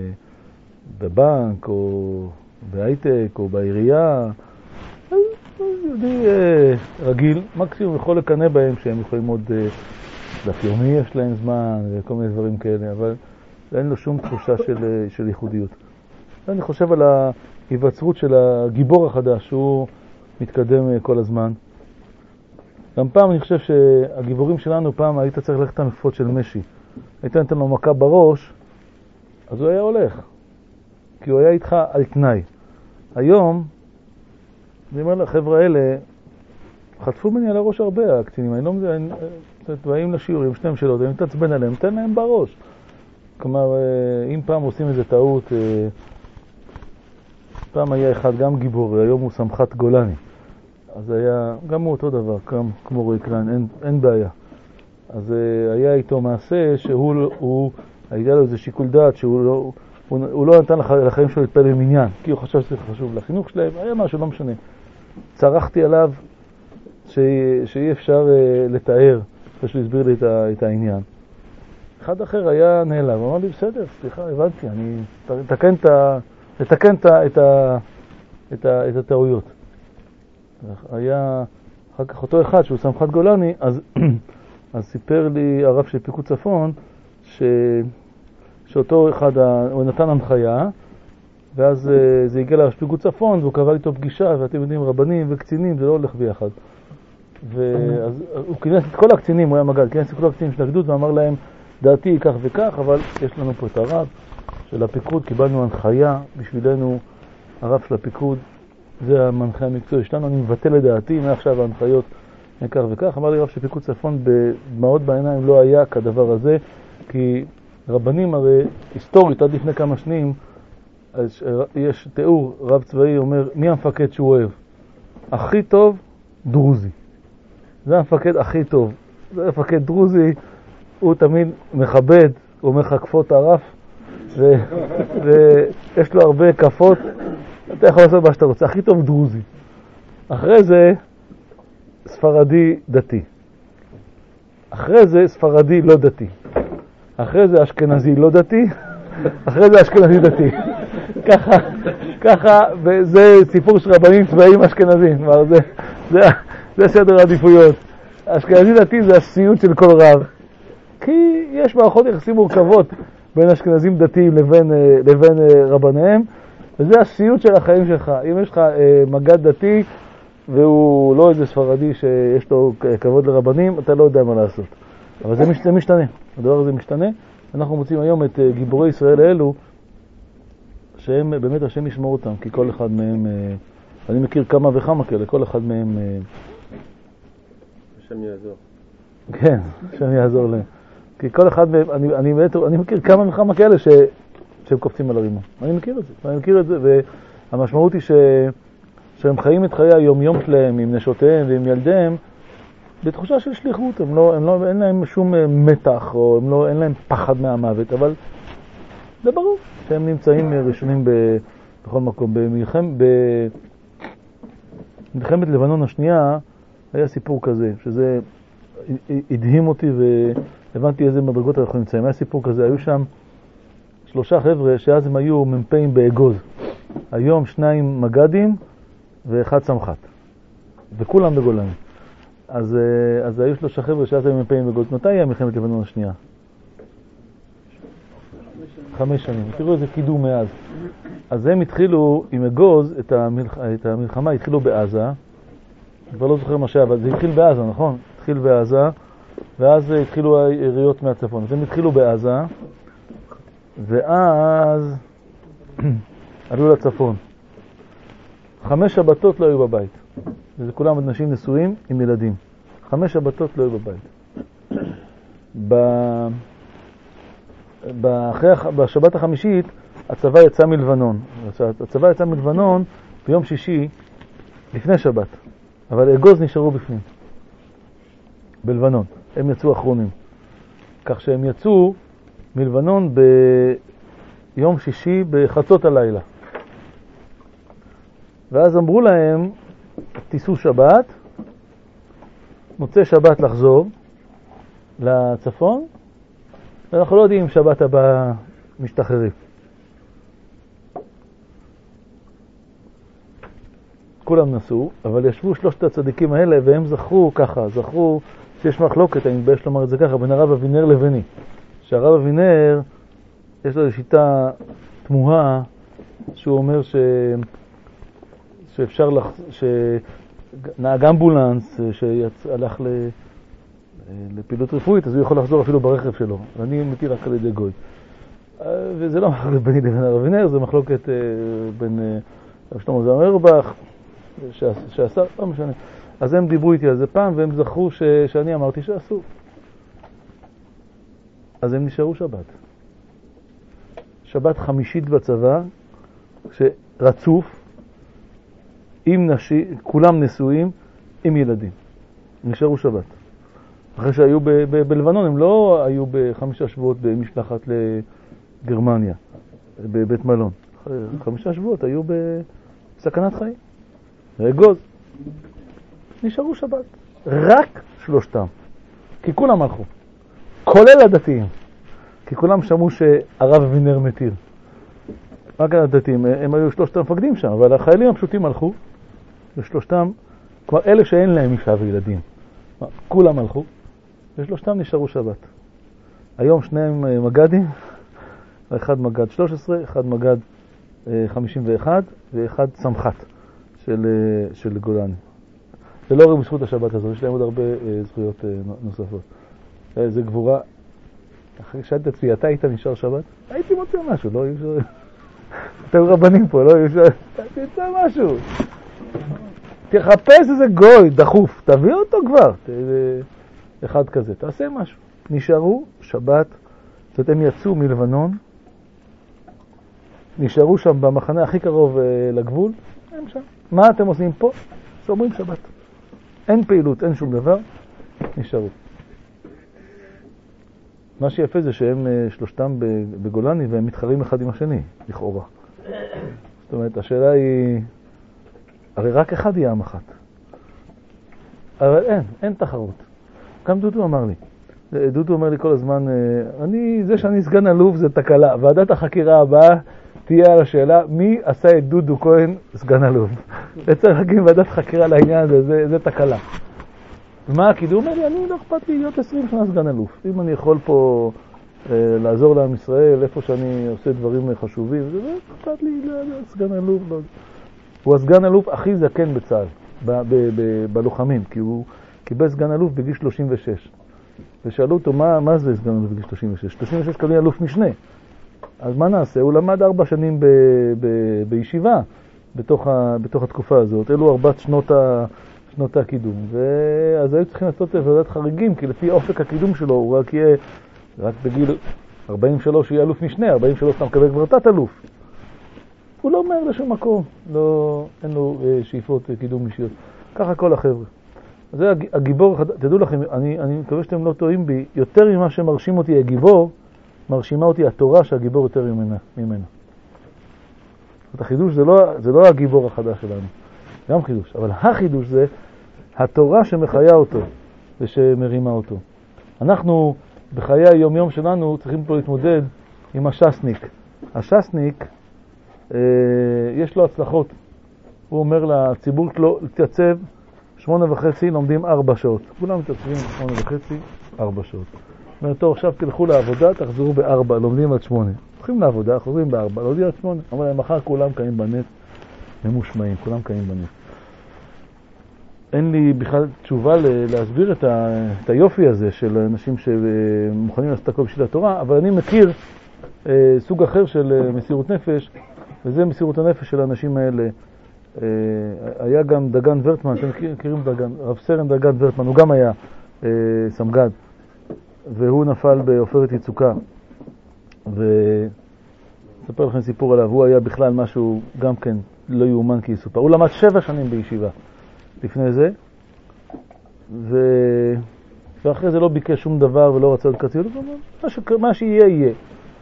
בבנק או בהייטק או בעירייה. יהודי רגיל, מקסימום יכול לקנא בהם שהם יכולים עוד דף יומי, יש להם זמן וכל מיני דברים כאלה, אבל אין לו שום תחושה של, של ייחודיות. אני חושב על ההיווצרות של הגיבור החדש, שהוא מתקדם כל הזמן. גם פעם אני חושב שהגיבורים שלנו, פעם היית צריך ללכת למקפות של משי. היית נתן לו מכה בראש, אז הוא היה הולך. כי הוא היה איתך על תנאי. היום, אני אומר לחבר'ה האלה, חטפו ממני על הראש הרבה, הקצינים. אני לא מזה, אני, באים לשיעורים, שניהם שאלות, אני מתעצבן עליהם, תן להם בראש. כלומר, אם פעם עושים איזה טעות, פעם היה אחד גם גיבור, היום הוא סמח"ט גולני. אז היה, גם הוא אותו דבר, כמו, כמו רועי קליין, אין, אין בעיה. אז היה איתו מעשה שהוא, הוא, היה לו איזה שיקול דעת שהוא לא, הוא, הוא לא נתן לח, לחיים שלו להתפלל במניין, כי הוא חשב שזה חשוב לחינוך שלהם, היה משהו, לא משנה. צרחתי עליו ש, שאי אפשר uh, לתאר, אחרי שהוא הסביר לי את, ה, את העניין. אחד אחר היה נעלב, הוא אמר לי, בסדר, סליחה, הבנתי, אני אתקן את, אתקן את, את, את, את הטעויות. היה אחר כך אותו אחד שהוא סמח"ט גולני, אז, אז סיפר לי הרב של פיקוד צפון ש, שאותו אחד, הוא נתן הנחיה, ואז זה הגיע לרב של פיקוד צפון, והוא קבע איתו פגישה, ואתם יודעים, רבנים וקצינים, זה לא הולך ביחד. ואז הוא כינס את כל הקצינים, הוא היה מגד, כינס את כל הקצינים של הגדוד, ואמר להם, דעתי היא כך וכך, אבל יש לנו פה את הרב של הפיקוד, קיבלנו הנחיה בשבילנו, הרב של הפיקוד, זה המנחה המקצועי שלנו, אני מבטל לדעתי, מעכשיו ההנחיות כך וכך. אמר לי רב של פיקוד צפון, בדמעות בעיניים לא היה כדבר הזה, כי רבנים הרי, היסטורית, עד לפני כמה שנים, יש תיאור, רב צבאי אומר, מי המפקד שהוא אוהב? הכי טוב, דרוזי. זה המפקד הכי טוב. זה המפקד דרוזי, הוא תמיד מכבד, הוא אומר לך כפות ערף, ו- ויש לו הרבה כפות, אתה יכול לעשות מה שאתה רוצה, הכי טוב דרוזי. אחרי זה, ספרדי דתי. אחרי זה, ספרדי לא דתי. אחרי זה, אשכנזי לא דתי. אחרי זה, אשכנזי דתי. ככה, ככה, וזה סיפור של רבנים צבאיים אשכנזים. זה, זה, זה סדר העדיפויות. אשכנזי דתי זה הסיוט של כל רב. כי יש מערכות יחסים מורכבות בין אשכנזים דתיים לבין, לבין רבניהם, וזה הסיוט של החיים שלך. אם יש לך מגד דתי, והוא לא איזה ספרדי שיש לו כבוד לרבנים, אתה לא יודע מה לעשות. אבל זה, מש, זה משתנה, הדבר הזה משתנה. אנחנו מוצאים היום את גיבורי ישראל האלו, שהם באמת השם ישמור אותם, כי כל אחד מהם, אני מכיר כמה וכמה כאלה, כל אחד מהם... השם יעזור. כן, השם יעזור להם. כי כל אחד מהם, אני, אני, אני מכיר כמה וכמה כאלה ש, שהם קופצים על הרימון. אני מכיר את זה, אני מכיר את זה, והמשמעות היא ש... שהם חיים את חיי היום-יום שלהם עם נשותיהם ועם ילדיהם, בתחושה של שליחות. הם לא, הם לא, אין להם שום מתח, או הם לא, אין להם פחד מהמוות, אבל זה ברור שהם נמצאים ראשונים ב, בכל מקום. במלחמת, במלחמת לבנון השנייה היה סיפור כזה, שזה הדהים אותי והבנתי איזה מדרגות אנחנו נמצאים. היה סיפור כזה, היו שם שלושה חבר'ה שאז הם היו ממפאים באגוז. היום שניים מגדים ואחד סמח"ט. וכולם בגולני. אז, אז היו שלושה חבר'ה שאז הם ממפאים באגוז. מתי היה מלחמת לבנון השנייה? חמש שנים. תראו איזה קידום מאז. אז הם התחילו עם אגוז את, המלח... את המלחמה, התחילו בעזה. אני כבר לא זוכר מה שהיה, אבל זה התחיל בעזה, נכון? התחיל בעזה, ואז התחילו היריות מהצפון. אז הם התחילו בעזה, ואז עלו לצפון. חמש שבתות לא היו בבית. וזה כולם אנשים נשואים עם ילדים. חמש שבתות לא היו בבית. ב... באחרי... בשבת החמישית הצבא יצא מלבנון. הצבא יצא מלבנון ביום שישי לפני שבת. אבל אגוז נשארו בפנים. בלבנון. הם יצאו אחרונים. כך שהם יצאו מלבנון ביום שישי בחצות הלילה. ואז אמרו להם, תיסעו שבת, מוצא שבת לחזור לצפון, ואנחנו לא יודעים אם שבת הבאה משתחררים. כולם נסעו, אבל ישבו שלושת הצדיקים האלה, והם זכרו ככה, זכרו שיש מחלוקת, אני מתבייש לומר את זה ככה, בין הרב אבינר לביני. שהרב אבינר, יש לו שיטה תמוהה, שהוא אומר ש... שאפשר לח... שנהג אמבולנס שהלך ל... לפעילות רפואית, אז הוא יכול לחזור אפילו ברכב שלו. ואני מתיר רק על ידי גוי. וזה לא מחלוקת ביני לבין הרב אבינר, זה מחלוקת בין רב שלמה זלמן אוירבך, שעשה, לא משנה. אז הם דיברו איתי על זה פעם, והם זכרו ש... שאני אמרתי שעשו. אז הם נשארו שבת. שבת חמישית בצבא, שרצוף, עם נשי, כולם נשואים, עם ילדים. נשארו שבת. אחרי שהיו ב- ב- בלבנון, הם לא היו בחמישה שבועות במשלחת לגרמניה, בבית מלון. חמישה שבועות היו בסכנת חיים. אגוז. נשארו שבת. רק שלושתם. כי כולם הלכו. כולל הדתיים. כי כולם שמעו שהרב אבינר מתיר. רק הדתיים, הם היו שלושת המפקדים שם, אבל החיילים הפשוטים הלכו, ושלושתם, כבר אלה שאין להם אישה וילדים. כולם הלכו, ושלושתם נשארו שבת. היום שניהם מגדים, אחד מגד שלוש עשרה, אחד מגד חמישים ואחת, ואחד סמח"ט של, של גולני. זה לא רק בזכות השבת הזאת, יש להם עוד הרבה זכויות נוספות. זה גבורה. אחרי שאלת עצמי, אתה היית נשאר שבת? הייתי מוצא משהו, לא? אתם רבנים פה, לא? תמצא משהו. תחפש איזה גוי דחוף, תביא אותו כבר. אחד כזה, תעשה משהו. נשארו שבת, זאת אומרת, הם יצאו מלבנון, נשארו שם במחנה הכי קרוב לגבול, הם שם. מה אתם עושים פה? שומרים שבת. אין פעילות, אין שום דבר, נשארו. מה שיפה זה שהם שלושתם בגולני והם מתחרים אחד עם השני, לכאורה. זאת אומרת, השאלה היא, הרי רק אחד יהיה עם אחת. אבל אין, אין תחרות. גם דודו אמר לי, דודו אומר לי כל הזמן, אני, זה שאני סגן אלוף זה תקלה. ועדת החקירה הבאה תהיה על השאלה, מי עשה את דודו כהן סגן אלוף? וצריך להקים ועדת חקירה לעניין הזה, זה, זה תקלה. ומה הקידום? אומר לי, אני לא אכפת לי להיות עשרים שנה סגן אלוף. אם אני יכול פה אה, לעזור לעם ישראל, איפה שאני עושה דברים חשובים, זה לא אכפת לי להיות סגן אלוף. לא. הוא הסגן אלוף הכי זקן בצה"ל, ב- ב- ב- בלוחמים, כי הוא קיבל סגן אלוף בגיל שלושים ושש. ושאלו אותו, מה, מה זה סגן אלוף בגיל שלושים ושש? שלושים ושש קבלים אלוף משנה. אז מה נעשה? הוא למד ארבע שנים ב- ב- בישיבה בתוך, ה- בתוך התקופה הזאת. אלו ארבעת שנות ה... שנות הקידום, ואז היו צריכים לעשות ועדת חריגים, כי לפי אופק הקידום שלו הוא רק יהיה, רק בגיל ארבעים ושלוש יהיה אלוף משנה, ארבעים ושלוש אתה מקבל כבר תת אלוף. הוא לא אומר לשום מקום, לא, אין לו אה, שאיפות אה, קידום אישיות. ככה כל החבר'ה. זה הגיבור, תדעו לכם, אני, אני מקווה שאתם לא טועים בי, יותר ממה שמרשים אותי הגיבור, מרשימה אותי התורה שהגיבור יותר ממנה. ממנה. את החידוש זה לא, זה לא הגיבור החדש שלנו, גם חידוש, אבל החידוש זה התורה שמחיה אותו ושמרימה אותו. אנחנו בחיי היום יום שלנו צריכים פה להתמודד עם השסניק. השסניק, אה, יש לו הצלחות. הוא אומר לציבור שלו להתייצב שמונה וחצי, לומדים ארבע שעות. כולם מתייצבים שמונה וחצי, ארבע שעות. אומר, טוב, עכשיו תלכו לעבודה, תחזרו בארבע, לומדים עד שמונה. הולכים לעבודה, חוזרים בארבע, לומדים עד שמונה. אומר להם, מחר כולם קיים בנט, ממושמעים, כולם קיים בנט. אין לי בכלל תשובה להסביר את, ה, את היופי הזה של אנשים שמוכנים לעשות הכל בשביל התורה, אבל אני מכיר אה, סוג אחר של אה, מסירות נפש, וזה מסירות הנפש של האנשים האלה. אה, היה גם דגן ורטמן, אתם מכירים דגן, רב סרן דגן ורטמן, הוא גם היה אה, סמג"ד, והוא נפל בעופרת יצוקה. ואספר לכם סיפור עליו, הוא היה בכלל משהו גם כן לא יאומן כי יסופר. הוא למד שבע שנים בישיבה. לפני זה, ו... ואחרי זה לא ביקש שום דבר ולא רצה עוד קציות, מה, ש... מה שיהיה יהיה.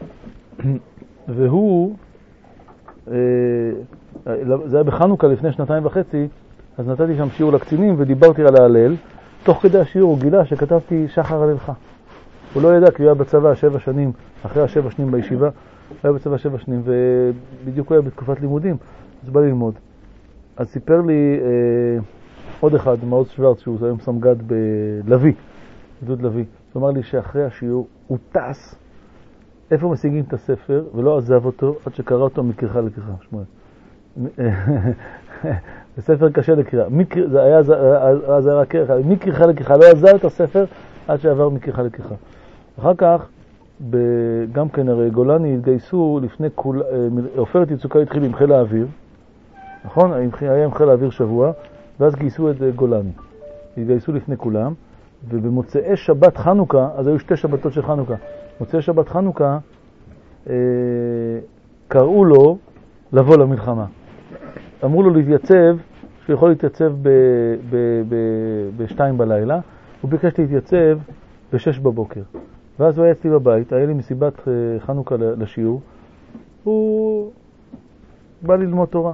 והוא, אה... זה היה בחנוכה לפני שנתיים וחצי, אז נתתי שם שיעור לקצינים ודיברתי על ההלל. תוך כדי השיעור הוא גילה שכתבתי שחר הללך. הוא לא ידע כי הוא היה בצבא שבע שנים, אחרי השבע שנים בישיבה, הוא היה בצבא שבע שנים ובדיוק הוא היה בתקופת לימודים, אז בא ללמוד. אז סיפר לי אה, עוד אחד, מעוז שוורץ, שהוא היום סמג"ד בלוי, גדוד לוי. הוא אמר לי שאחרי השיעור הוא טס, איפה משיגים את הספר, ולא עזב אותו עד שקרא אותו מקריחה לקריחה. שמואל. זה ספר קשה לקריאה. מקר... זה היה, אז היה רק קריחה. מקריחה לקריחה, לא עזב את הספר עד שעבר מקריחה לקריחה. אחר כך, ב... גם כן הרי גולני התגייסו לפני כול... עופרת יצוקה התחיל עם חיל האוויר, נכון? היה עם חיל האוויר שבוע, ואז גייסו את גולני. התגייסו לפני כולם, ובמוצאי שבת חנוכה, אז היו שתי שבתות של חנוכה, מוצאי שבת חנוכה, אה, קראו לו לבוא למלחמה. אמרו לו להתייצב, שהוא יכול להתייצב ב, ב, ב, בשתיים בלילה, הוא ביקש להתייצב בשש בבוקר. ואז הוא היה אצלי בבית, היה לי מסיבת חנוכה לשיעור, הוא בא ללמוד תורה.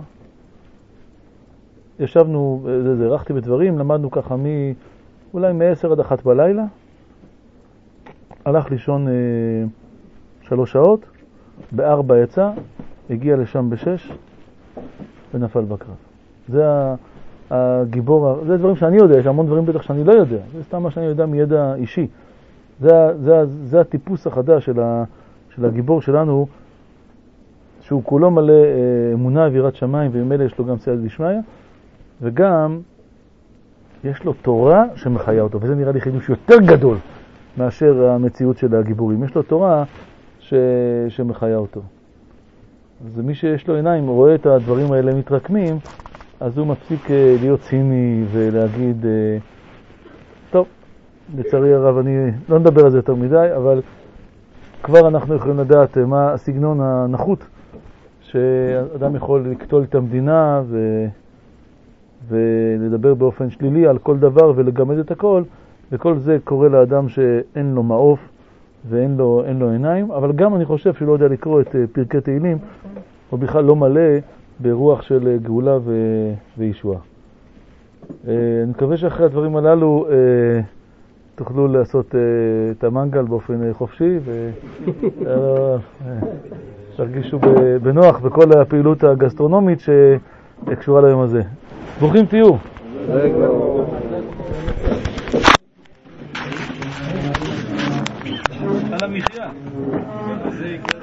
ישבנו, זה, זה, רחתי בדברים, למדנו ככה מ... אולי מ-עשר עד אחת בלילה, הלך לישון אה, שלוש שעות, בארבע יצא, הגיע לשם בשש, ונפל בקרב. זה הגיבור, זה דברים שאני יודע, יש המון דברים בטח שאני לא יודע, זה סתם מה שאני יודע מידע אישי. זה, זה, זה הטיפוס החדש של, ה, של הגיבור שלנו, שהוא כולו מלא אה, אמונה ויראת שמיים, וממילא יש לו גם סייעתא דשמיא, וגם יש לו תורה שמחיה אותו, וזה נראה לי חידוש יותר גדול מאשר המציאות של הגיבורים. יש לו תורה ש... שמחיה אותו. אז מי שיש לו עיניים רואה את הדברים האלה מתרקמים, אז הוא מפסיק להיות ציני ולהגיד, טוב, לצערי הרב אני לא נדבר על זה יותר מדי, אבל כבר אנחנו יכולים לדעת מה הסגנון הנחות שאדם יכול לקטול את המדינה ו... ולדבר באופן שלילי על כל דבר ולגמד את הכל, וכל זה קורה לאדם שאין לו מעוף ואין לו, אין לו עיניים, אבל גם אני חושב שהוא לא יודע לקרוא את פרקי תהילים, או בכלל לא מלא ברוח של גאולה ו... וישועה. אני מקווה שאחרי הדברים הללו תוכלו לעשות את המנגל באופן חופשי ותרגישו בנוח בכל הפעילות הגסטרונומית שקשורה ליום הזה. ברוכים תהיו. על המחיה.